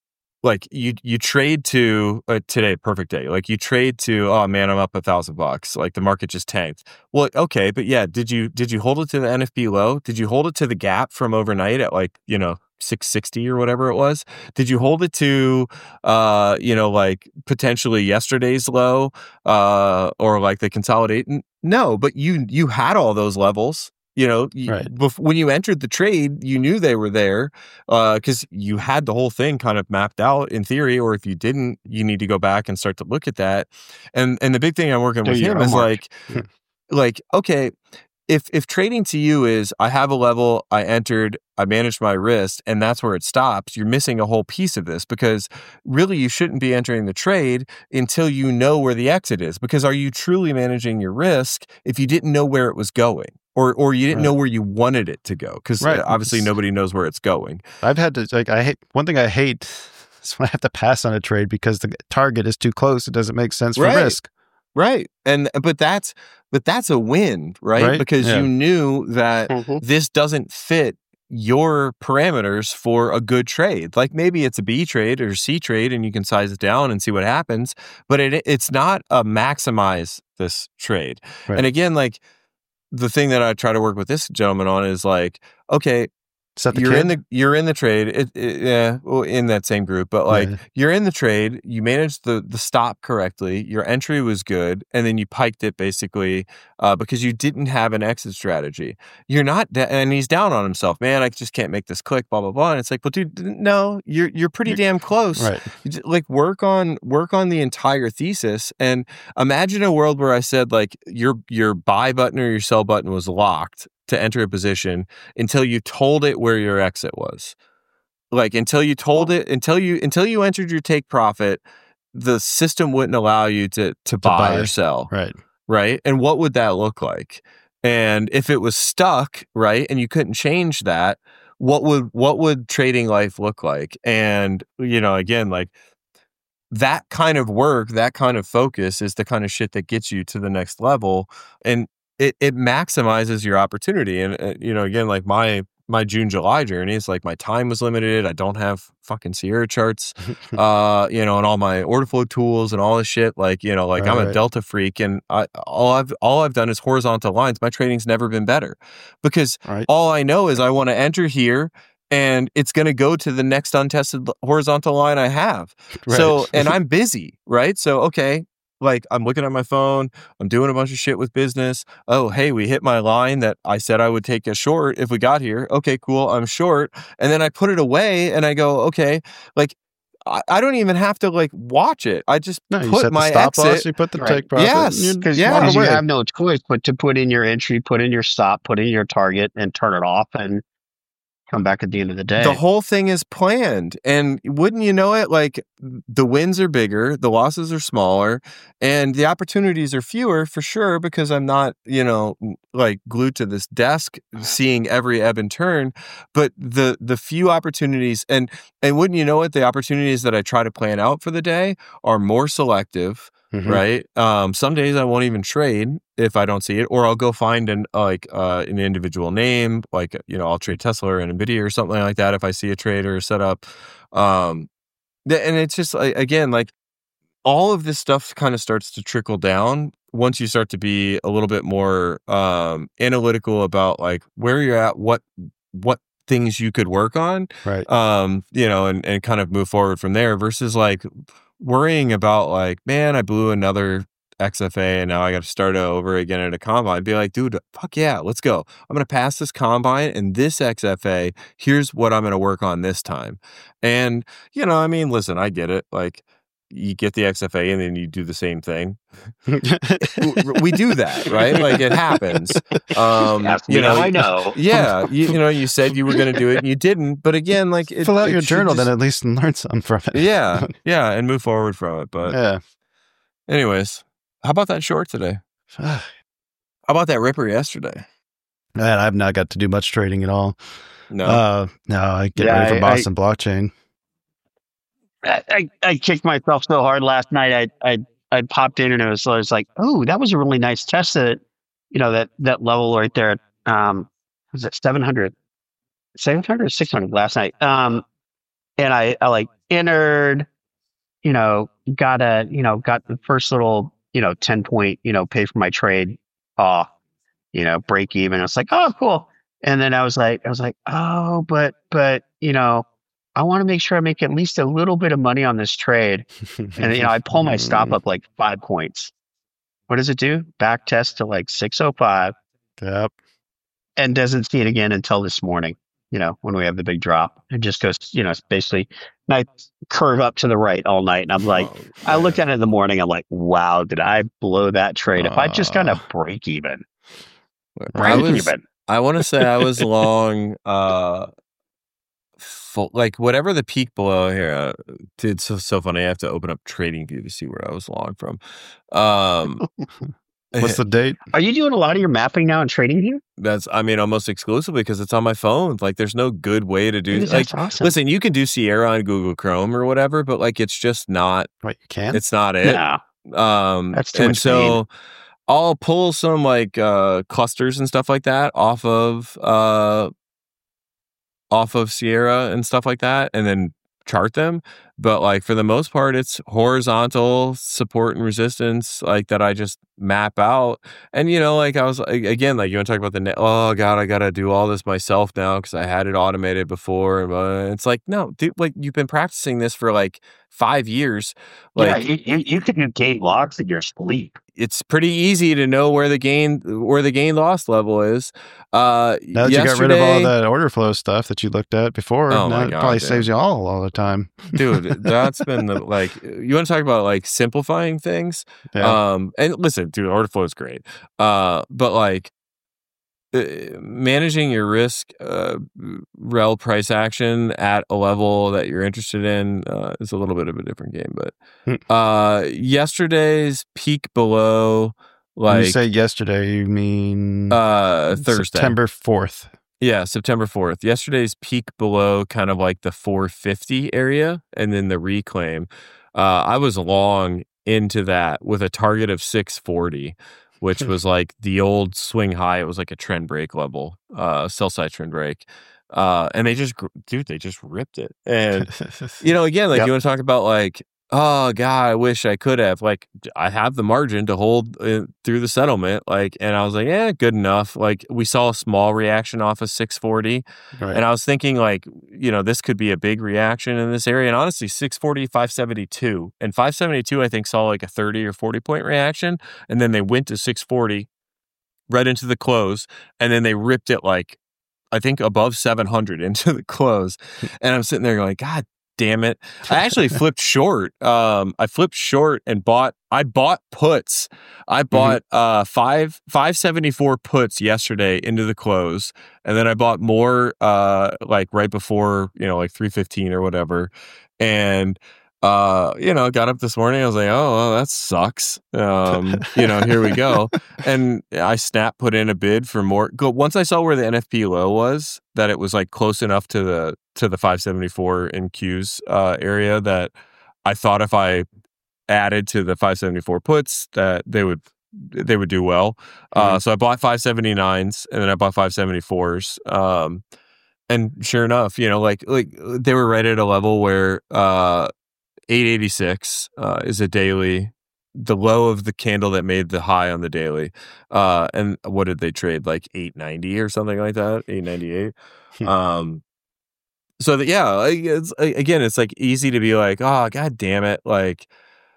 like you you trade to uh, today, perfect day. Like you trade to, oh man, I'm up a thousand bucks. Like the market just tanked. Well, okay, but yeah, did you did you hold it to the N F P low? Did you hold it to the gap from overnight at like, you know, six sixty or whatever it was? Did you hold it to, uh, you know, like potentially yesterday's low, uh, or like the consolidate? No, but you you had all those levels. You know, you, Right. bef- when you entered the trade, you knew they were there because uh, you had the whole thing kind of mapped out in theory. Or if you didn't, you need to go back and start to look at that. And and the big thing I'm working Do with your him is homework. like, like okay, if if trading to you is I have a level, I entered, I managed my risk, and that's where it stops, you're missing a whole piece of this because really you shouldn't be entering the trade until you know where the exit is. Because are you truly managing your risk if you didn't know where it was going? Or or you didn't Right. know where you wanted it to go? Because Right. obviously nobody knows where it's going. I've had to like I hate one thing I hate is when I have to pass on a trade because the target is too close. It doesn't make sense for Right. risk. Right. And but that's but that's a win, right? Right? Because Yeah. you knew that Mhm. this doesn't fit your parameters for a good trade. Like maybe it's a B trade or C trade and you can size it down and see what happens, but it it's not a maximize this trade. Right. And again, like the thing that I try to work with this gentleman on is like, okay, Is that the you're kid? in the you're in the trade, it, it, yeah, well, in that same group, but like Yeah. you're in the trade, you managed the the stop correctly, your entry was good, and then you piked it basically uh, because you didn't have an exit strategy. You're not, da- and he's down on himself, man. I just can't make this click, blah blah blah. And it's like, well, dude, no, you're you're pretty damn close. Right. You just, like work on work on the entire thesis, and imagine a world where I said like your your buy button or your sell button was locked to enter a position until you told it where your exit was. Like until you told it, until you until you entered your take profit, the system wouldn't allow you to to buy, buy. or sell. Right. Right. And what would that look like? And if it was stuck, right, and you couldn't change that, what would what would trading life look like? And you know, again, like that kind of work, that kind of focus is the kind of shit that gets you to the next level. And it, it maximizes your opportunity. And, uh, you know, again, like my, my June, July journey is like my time was limited. I don't have fucking Sierra charts, uh, you know, and all my order flow tools and all this shit. Like, you know, like I'm a Right. Delta freak and I, all I've, all I've done is horizontal lines. My trading's never been better because Right. all I know is I want to enter here and it's going to go to the next untested horizontal line I have. Right. So, and I'm busy, right? So, okay, like I'm looking at my phone, I'm doing a bunch of shit with business. Oh, hey, we hit my line that I said I would take a short if we got here. Okay, cool, I'm short. And then I put it away and I go, okay, like I, I don't even have to like watch it. I just No, you put set the my stop loss, exit. you put the Right. take profit. Yes, and you Because Yeah. walk you away. have no choice but to put in your entry, put in your stop, put in your target, and turn it off, and come back at the end of the day. The whole thing is planned. And wouldn't you know it, like the wins are bigger, the losses are smaller, and the opportunities are fewer for sure because I'm not, you know, like glued to this desk seeing every ebb and turn. But the the few opportunities and and wouldn't you know it, the opportunities that I try to plan out for the day are more selective. Mhm. Right. Um, some days I won't even trade if I don't see it, or I'll go find an like uh, an individual name, like you know I'll trade Tesla or Nvidia or something like that if I see a trade or a setup. Um, th- and it's just like, again, like all of this stuff kind of starts to trickle down once you start to be a little bit more um, analytical about like where you're at, what what things you could work on, Right. um, you know, and and kind of move forward from there versus like worrying about like, man, I blew another X F A and now I got to start over again at a combine. Be like, dude, fuck yeah, let's go. I'm going to pass this combine and this X F A. Here's what I'm going to work on this time. And, you know, I mean, listen, I get it. Like, you get the X F A and then you do the same thing. We do that, right? Like, it happens. Um, Ask me you know, how I know. yeah, you, you know, you said you were going to do it and you didn't. But again, like, it, Fill out it your should journal just- then at least and learn something from it. yeah, yeah, and move forward from it. But Yeah. anyways, how about that short today? How about that ripper yesterday? Man, I've not got to do much trading at all. No. Uh, no, I get Yeah, ready for I- Boston blockchain. I, I, I kicked myself so hard last night. I I I popped in and it was, I was like, oh, that was a really nice test. That you know that that level right there. Um, was it seven hundred, seven hundred or six hundred last night? Um, and I, I like entered, you know, got a, you know, got the first little, you know, ten point, you know, pay for my trade off, you know, break even. I was like, oh, cool. And then I was like, I was like, oh, but, but, you know, I want to make sure I make at least a little bit of money on this trade. And, you know, I pull my stop up like five points. What does it do? Back test to like six oh five. Yep. And doesn't see it again until this morning, you know, when we have the big drop. It just goes, you know, it's basically nice curve up to the right all night. And I'm like, Oh, I looked at it in the morning. I'm like, wow, did I blow that trade? If I just kind of break even, I break was, even. I want to say I was long, uh, full, like whatever the peak below here. Uh, it's so, so funny. I have to open up TradingView to see where I was long from. Um, What's the date? Are you doing a lot of your mapping now in TradingView? That's, I mean, almost exclusively because it's on my phone. Like, there's no good way to do. Dude, Like, that's awesome. listen, you can do Sierra on Google Chrome or whatever, but like, it's just not. Wait, you can? It's not it. No, Um, that's too and much so I'll pull some like uh, clusters and stuff like that off of uh, off of Sierra and stuff like that, and then chart them. But like for the most part, it's horizontal support and resistance like that I just map out. And you know, like I was again, like you want to talk about the net. Oh God, I gotta do all this myself now because I had it automated before. And uh, it's like no, dude, like you've been practicing this for like five years. Like yeah, you, you, you can do gate locks in your sleep. it's pretty easy to know where the gain where the gain loss level is. Uh, Now that you got rid of all that order flow stuff that you looked at before, Oh now my it God, probably dude. saves you all all the time. dude, that's been the, like you want to talk about like simplifying things. Yeah. Um, and listen, dude, order flow is great. Uh, but like uh, managing your risk, uh, rel price action at a level that you're interested in uh, is a little bit of a different game. But Hmm. uh, yesterday's peak below, when you like say yesterday, you mean uh, Thursday. September fourth. Yeah, September fourth. Yesterday's peak below kind of like the four fifty area and then the reclaim. Uh, I was long into that with a target of six forty, which was like the old swing high. It was like a trend break level, uh, sell side trend break. Uh, and they just, gr- dude, they just ripped it. And, you know, again, like Yep. you want to talk about like, oh God, I wish I could have. Like, I have the margin to hold uh, through the settlement. Like, and I was like, yeah, good enough. Like, we saw a small reaction off of six forty, Right. and I was thinking, like, you know, this could be a big reaction in this area. And honestly, six forty, five seventy-two, and five seventy-two, I think, saw like a thirty or forty point reaction, and then they went to six forty right into the close, and then they ripped it like, I think above seven hundred into the close. And I'm sitting there going, God damn it. I actually flipped short. Um, I flipped short and bought, I bought puts. I bought uh five, five seventy-four puts yesterday into the close. And then I bought more uh like right before, you know, like three fifteen or whatever. And uh, you know, got up this morning. I was like, oh, well, that sucks. Um, you know, here we go. And I snap put in a bid for more. Go once I saw where the N F P low was, that it was like close enough to the to the five seventy-four in Q's uh, area that I thought if I added to the five seventy-four puts that they would they would do well. Uh, so I bought five seventy-nines and then I bought five seventy-fours. Um, and sure enough, you know, like like they were right at a level where uh, eight eighty-six uh, is a daily, the low of the candle that made the high on the daily. Uh, and what did they trade? Like eight ninety or something like that, eight ninety-eight. um, so that, yeah, like, it's, again, it's like easy to be like, oh, God damn it. Like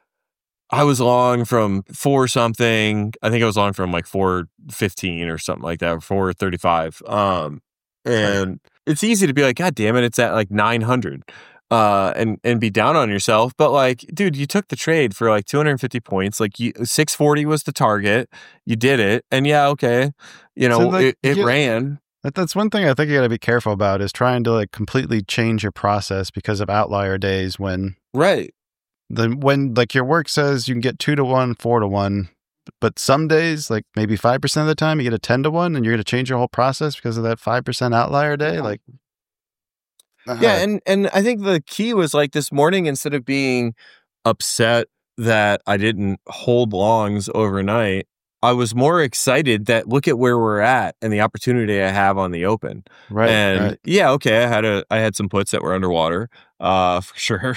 I was long from four something. I think I was long from like four fifteen or something like that, or four thirty-five. Um, and it's easy to be like, God damn it, it's at like nine hundred. Uh, and, and be down on yourself. But like, dude, you took the trade for like two hundred fifty points. Like you, six forty was the target. You did it. And yeah, okay. You know, So, like, it, it you- ran. That, that's one thing I think you got to be careful about is trying to like completely change your process because of outlier days when Right. the when like your work says you can get two to one, four to one, but some days like maybe five percent of the time you get a ten to one, and you're going to change your whole process because of that five percent outlier day. Like, Yeah, and and I think the key was like this morning, instead of being upset that I didn't hold longs overnight, I was more excited that look at where we're at and the opportunity I have on the open. right, and right. yeah, okay, I had a I had some puts that were underwater. uh, for sure.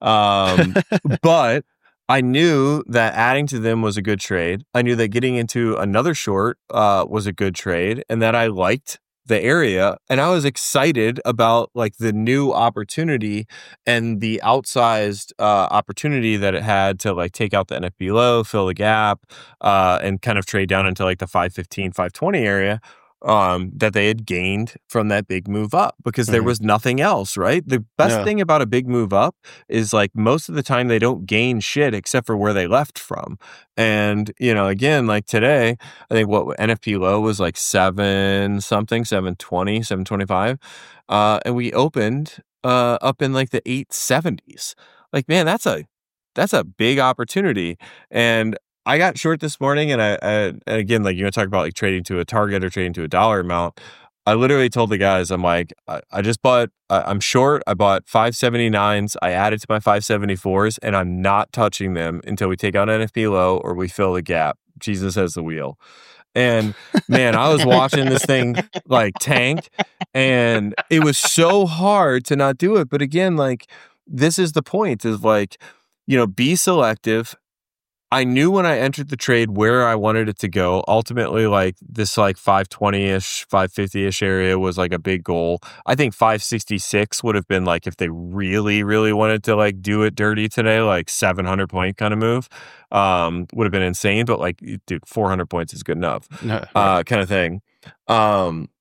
Um, but I knew that adding to them was a good trade. I knew that getting into another short uh, was a good trade, and that I liked the area, and I was excited about like the new opportunity and the outsized uh, opportunity that it had to like take out the N F P low, fill the gap, uh, and kind of trade down into like the five fifteen, five twenty area um, that they had gained from that big move up, because there Mhm. was nothing else, right? The best Yeah. thing about a big move up is like most of the time they don't gain shit except for where they left from. And, you know, again, like today, I think what N F P low was like seven something, seven twenty, seven twenty-five. Uh, and we opened uh, up in like the eight seventies. Like, man, that's a that's a big opportunity. And I got short this morning, and I, I and again, like, you know, talk about like trading to a target or trading to a dollar amount. I literally told the guys, I'm like, I, I just bought, I, I'm short. I bought five seventy-nines. I added to my five seventy-fours, and I'm not touching them until we take out N F P low or we fill the gap. Jesus has the wheel. And man, I was watching this thing like tank, and it was so hard to not do it. But again, like, this is the point is like, you know, be selective. I knew when I entered the trade where I wanted it to go. Ultimately, like this like five twenty-ish, five fifty-ish area was like a big goal. I think five sixty-six would have been like, if they really, really wanted to like do it dirty today, like seven hundred point kind of move, um, would have been insane. But like, dude, four hundred points is good enough, No, uh, kind of thing. Um,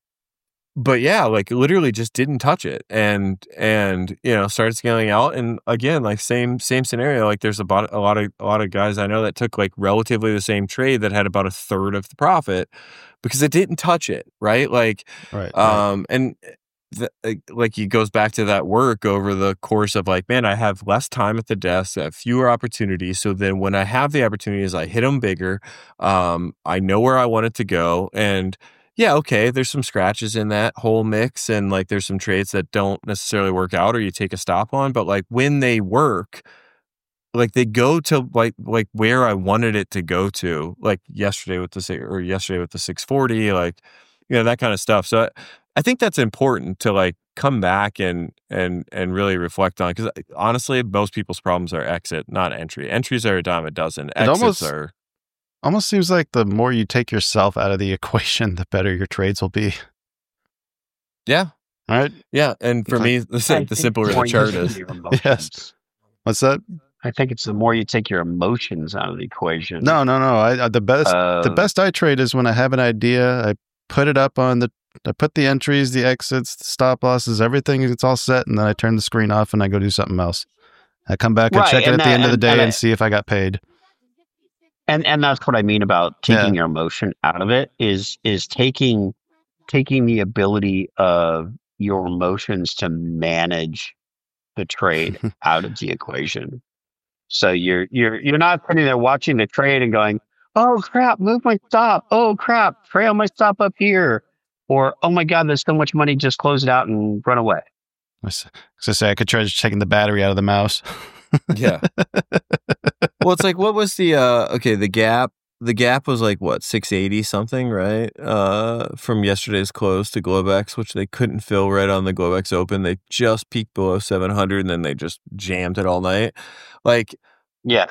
but yeah, like literally just didn't touch it, and and you know started scaling out. And again, like same same scenario. Like there's about a lot of a lot of guys I know that took like relatively the same trade that had about a third of the profit because it didn't touch it, right? Like, right, right. um, and the, like it goes back to that work over the course of like, man, I have less time at the desk, I have fewer opportunities. So then when I have the opportunities, I hit them bigger. Um, I know where I want it to go, and yeah, okay, there's some scratches in that whole mix, and like there's some trades that don't necessarily work out or you take a stop on, but like when they work, like they go to like like where I wanted it to go to, like yesterday with the si- or yesterday with the six forty, like you know that kind of stuff. So I, I think that's important to like come back and and and really reflect on, because honestly, most people's problems are exit, not entry. Entries are a dime a dozen. Exits almost- are Almost seems like the more you take yourself out of the equation, the better your trades will be. yeah. All right. Yeah, and for Okay. me, the, I sim- the think simpler the more you chart take is. your emotions. Yes. What's that? I think it's the more you take your emotions out of the equation. No, no, no. I, I the best uh, the best I trade is when I have an idea, I put it up on the I put the entries, the exits, the stop losses, everything. It's all set, and then I turn the screen off and I go do something else. I come back and Right, check it and at the that- end of the and- day and and I- see if I got paid. and and that's what I mean about taking Yeah. your emotion out of it is is taking taking the ability of your emotions to manage the trade out of the equation. So you're you're you're not sitting there watching the trade and going, "Oh crap, move my stop. Oh crap, trail my stop up here." Or, "Oh my god, there's so much money, just close it out and run away." As I say, I could try just taking the battery out of the mouse. Yeah. Well, it's like, what was the uh okay, the gap the gap was like what, six eighty something, right? Uh from yesterday's close to Globex, which they couldn't fill right on the Globex open. They just peaked below seven hundred and then they just jammed it all night. Like, Yeah.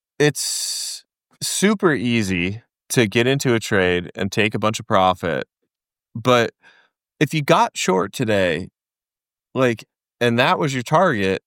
it's super easy to get into a trade and take a bunch of profit. But if you got short today, like, and that was your target,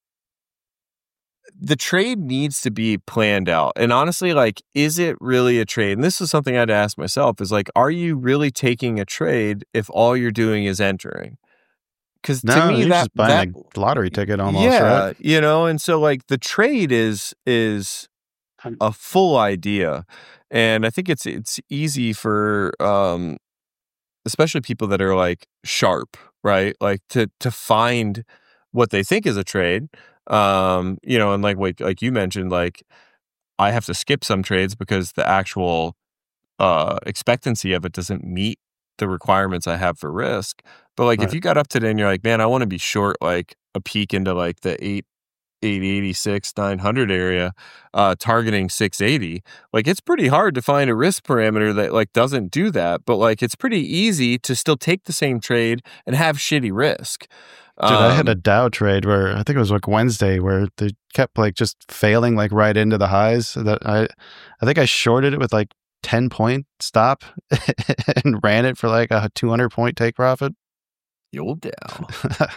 the trade needs to be planned out. And honestly, like, is it really a trade? And this is something I had to ask myself is like, are you really taking a trade if all you're doing is entering? Because to No, me, you're that, just buying that a lottery ticket almost, yeah, right? you know, and so like the trade is is a full idea. And I think it's it's easy for um especially people that are like sharp, right? Like to to find what they think is a trade. Um, you know, and like like like you mentioned, like I have to skip some trades because the actual uh expectancy of it doesn't meet the requirements I have for risk. But like if Right. you got up today and you're like, man, I want to be short like a peak into like the eight eight eighty-six, nine hundred area, uh, targeting six eighty. Like it's pretty hard to find a risk parameter that like doesn't do that, but like it's pretty easy to still take the same trade and have shitty risk. Dude, I had Um, a Dow trade where I think it was like Wednesday where they kept like just failing like right into the highs. That I, I think I shorted it with like ten point stop and ran it for like a two hundred point take profit. the old Dow.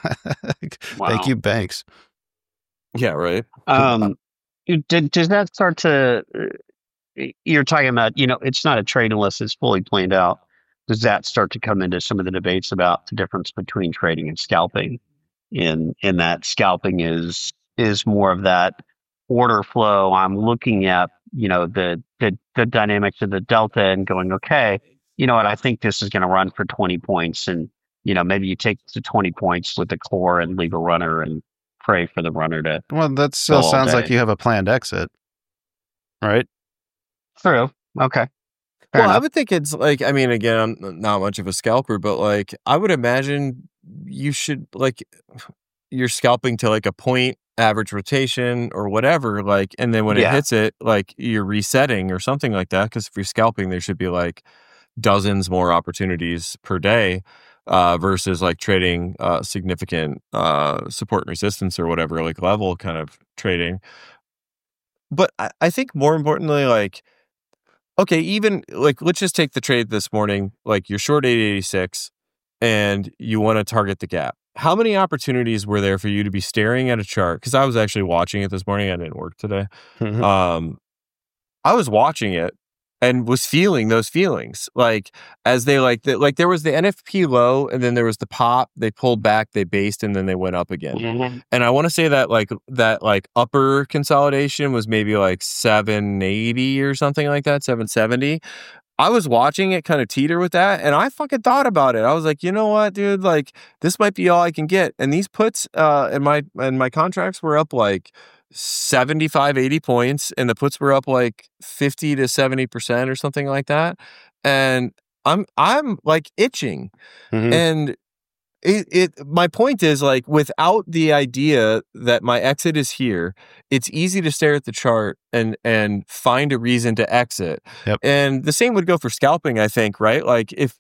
Wow. Thank you, banks. Yeah, right. Um, you- did, does that start to? uh, You're talking about, you know, it's not a trade unless it's fully planned out. Does that start to come into some of the debates about the difference between trading and scalping? In in that scalping is is more of that order flow. I'm looking at, you know, the the the dynamics of the delta and going, okay, you know what? I think this is going to run for twenty points, and you know, maybe you take the twenty points with the core and leave a runner and pray for the runner to. Well, that still all sounds like day. you have a planned exit, right? True. Okay. Fair Well, I enough. would think it's like, I mean, again, I'm not much of a scalper, but like, I would imagine you should, like, you're scalping to like a point average rotation or whatever, like, and then when it Yeah. hits it, like, you're resetting or something like that. Because if you're scalping, there should be like dozens more opportunities per day uh, versus like trading uh, significant uh, support and resistance or whatever, like level kind of trading. But I, I think more importantly, like, okay, even like, let's just take the trade this morning. Like, you're short eight eighty-six and you want to target the gap. How many opportunities were there for you to be staring at a chart? Because I was actually watching it this morning. I didn't work today. Um, I was watching it and was feeling those feelings. Like, as they like, the, like there was the N F P low and then there was the pop. They pulled back, they based, and then they went up again. Mhm. And I want to say that like that like upper consolidation was maybe like seven eighty or something like that, seven seventy. I was watching it kind of teeter with that, and I fucking thought about it. I was like, you know what, dude? Like, this might be all I can get. And these puts uh and my and my contracts were up like seventy-five, eighty points, and the puts were up like fifty to seventy percent or something like that. And I'm I'm like itching. Mhm. And it, it my point is, like, without the idea that my exit is here, it's easy to stare at the chart and and find a reason to exit. Yep. And the same would go for scalping, I think, right? Like, if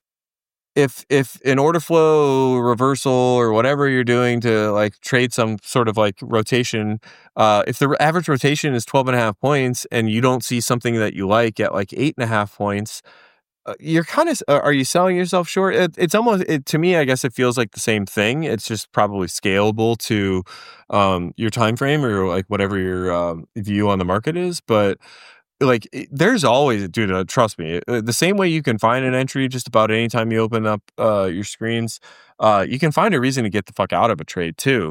if if an order flow reversal or whatever you're doing to like trade some sort of like rotation, uh, if the average rotation is twelve and a half points and you don't see something that you like at like eight and a half points, uh, you're kind of, uh, are you selling yourself short? It, it's almost, it, to me, I guess it feels like the same thing. It's just probably scalable to um, your time frame or like whatever your um, view on the market is. But like, it- there's always, dude, uh, trust me, uh, the same way you can find an entry just about anytime you open up uh, your screens, uh, you can find a reason to get the fuck out of a trade too.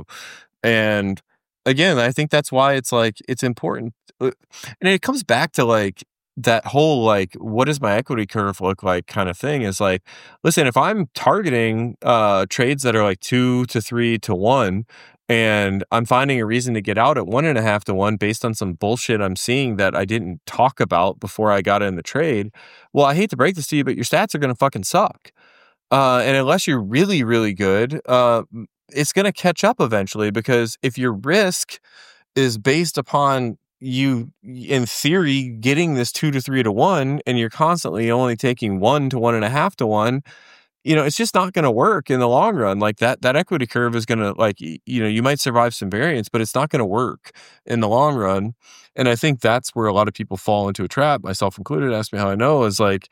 And again, I think that's why it's like, it's important. Uh, And it comes back to like that whole, like, what does my equity curve look like kind of thing is like, listen, if I'm targeting uh, trades that are like two to three to one, and I'm finding a reason to get out at one and a half to one based on some bullshit I'm seeing that I didn't talk about before I got in the trade. Well, I hate to break this to you, but your stats are going to fucking suck. Uh, and unless you're really, really good, uh, it's going to catch up eventually, because if your risk is based upon you, in theory, getting this two to three to one, and you're constantly only taking one to one and a half to one, you know, it's just not going to work in the long run. Like that, that equity curve is going to, like, y- you know, you might survive some variance, but it's not going to work in the long run. And I think that's where a lot of people fall into a trap, myself included. Ask me how I know, is like,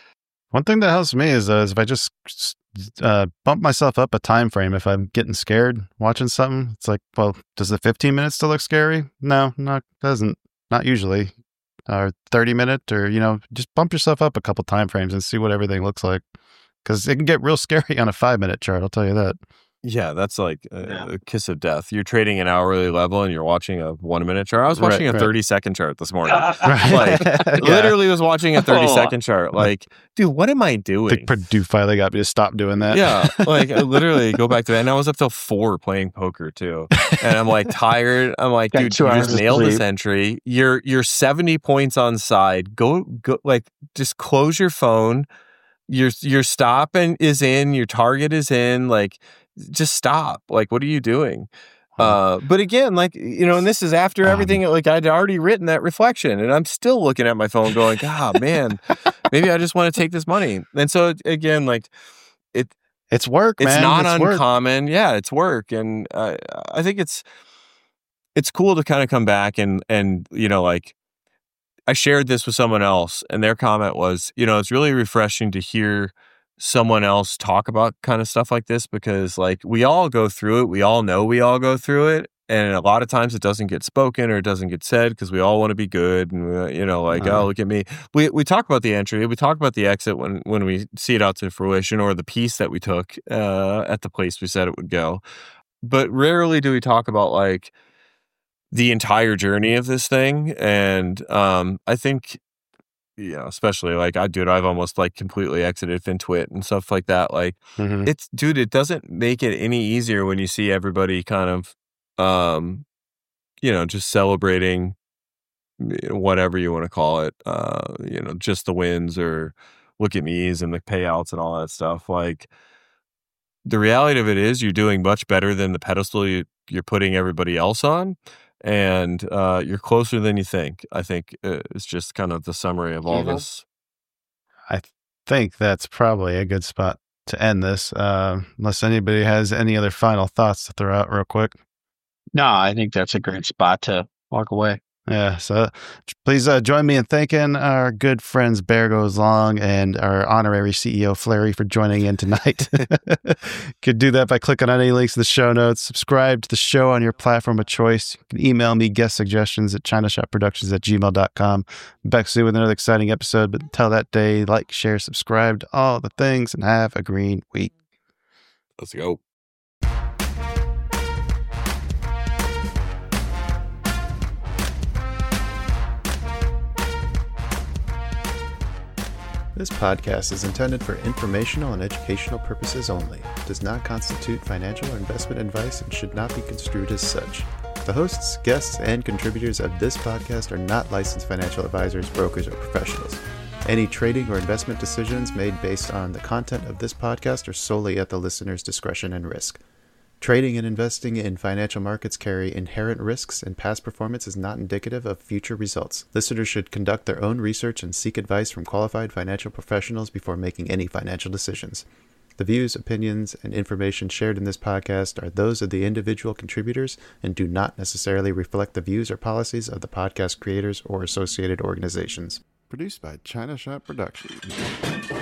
One thing that helps me is, uh, is if I just uh, bump myself up a time frame. If I'm getting scared watching something, it's like, well, does the fifteen minutes still look scary? No, not doesn't. Not usually. Or thirty minute, or you know, just bump yourself up a couple time frames and see what everything looks like, because it can get real scary on a five minute chart. I'll tell you that. yeah, that's like a, Yeah. a kiss of death. You're trading an hourly level and you're watching a one minute chart. I was watching Right, a right. thirty second chart this morning. Right. Like, Yeah. literally was watching a thirty second chart. Like, dude, what am I I doing? think Purdue finally got me to stop doing that. Yeah, like, I literally go back to that. And I was up till four playing poker too. And I'm like tired. I'm like, Got dude, two you hours just of nailed this sleep. entry. You're you're seventy points on side. Go go like, just close your phone. Your your stop and is in, your target is in, like, just stop. Like, what are you doing? Uh, but again, like, you know, and this is after Um, everything, like, I'd already written that reflection, and I'm still looking at my phone going, God, man, maybe I just want to take this money. And so again, like, it It's work, it's man. not it's uncommon. Work. Yeah, it's work. And uh, I think it's it's cool to kind of come back and, and, you know, like I shared this with someone else and their comment was, you know, it's really refreshing to hear someone else talk about kind of stuff like this because like we all go through it. We all know we all go through it. And a lot of times it doesn't get spoken or it doesn't get said because we all want to be good. And, uh, you know, like, uh-huh. oh, look at me. We we talk about the entry. We talk about the exit when, when we see it out to fruition or the piece that we took uh, at the place we said it would go. But rarely do we talk about, like, the entire journey of this thing. And um, I think, you know, especially, like, I, dude, I've almost, like, completely exited FinTwit and stuff like that. Like, mm-hmm. it's, dude, it doesn't make it any easier when you see everybody kind of, Um, you know, just celebrating whatever you want to call it, uh, you know, just the wins or look at me's and the payouts and all that stuff. Like the reality of it is you're doing much better than the pedestal you, you're putting everybody else on. And uh, you're closer than you think, I think uh, it's just kind of the summary of all mm-hmm. this. I think that's probably a good spot to end this, uh, unless anybody has any other final thoughts to throw out real quick. No, I think that's a great spot to walk away. Yeah, so please uh, join me in thanking our good friends Bear Goes Long and our honorary C E O Flary for joining in tonight. You could do that by clicking on any links in the show notes. Subscribe to the show on your platform of choice. You can email me guest suggestions at china shop productions at gmail dot com. Back soon with another exciting episode, but until that day, like, share, subscribe to all the things, and have a green week. Let's go. This podcast is intended for informational and educational purposes only. It does not constitute financial or investment advice and should not be construed as such. The hosts, guests, and contributors of this podcast are not licensed financial advisors, brokers, or professionals. Any trading or investment decisions made based on the content of this podcast are solely at the listener's discretion and risk. Trading and investing in financial markets carry inherent risks, and past performance is not indicative of future results. Listeners should conduct their own research and seek advice from qualified financial professionals before making any financial decisions. The views, opinions, and information shared in this podcast are those of the individual contributors and do not necessarily reflect the views or policies of the podcast creators or associated organizations. Produced by China Shop Productions.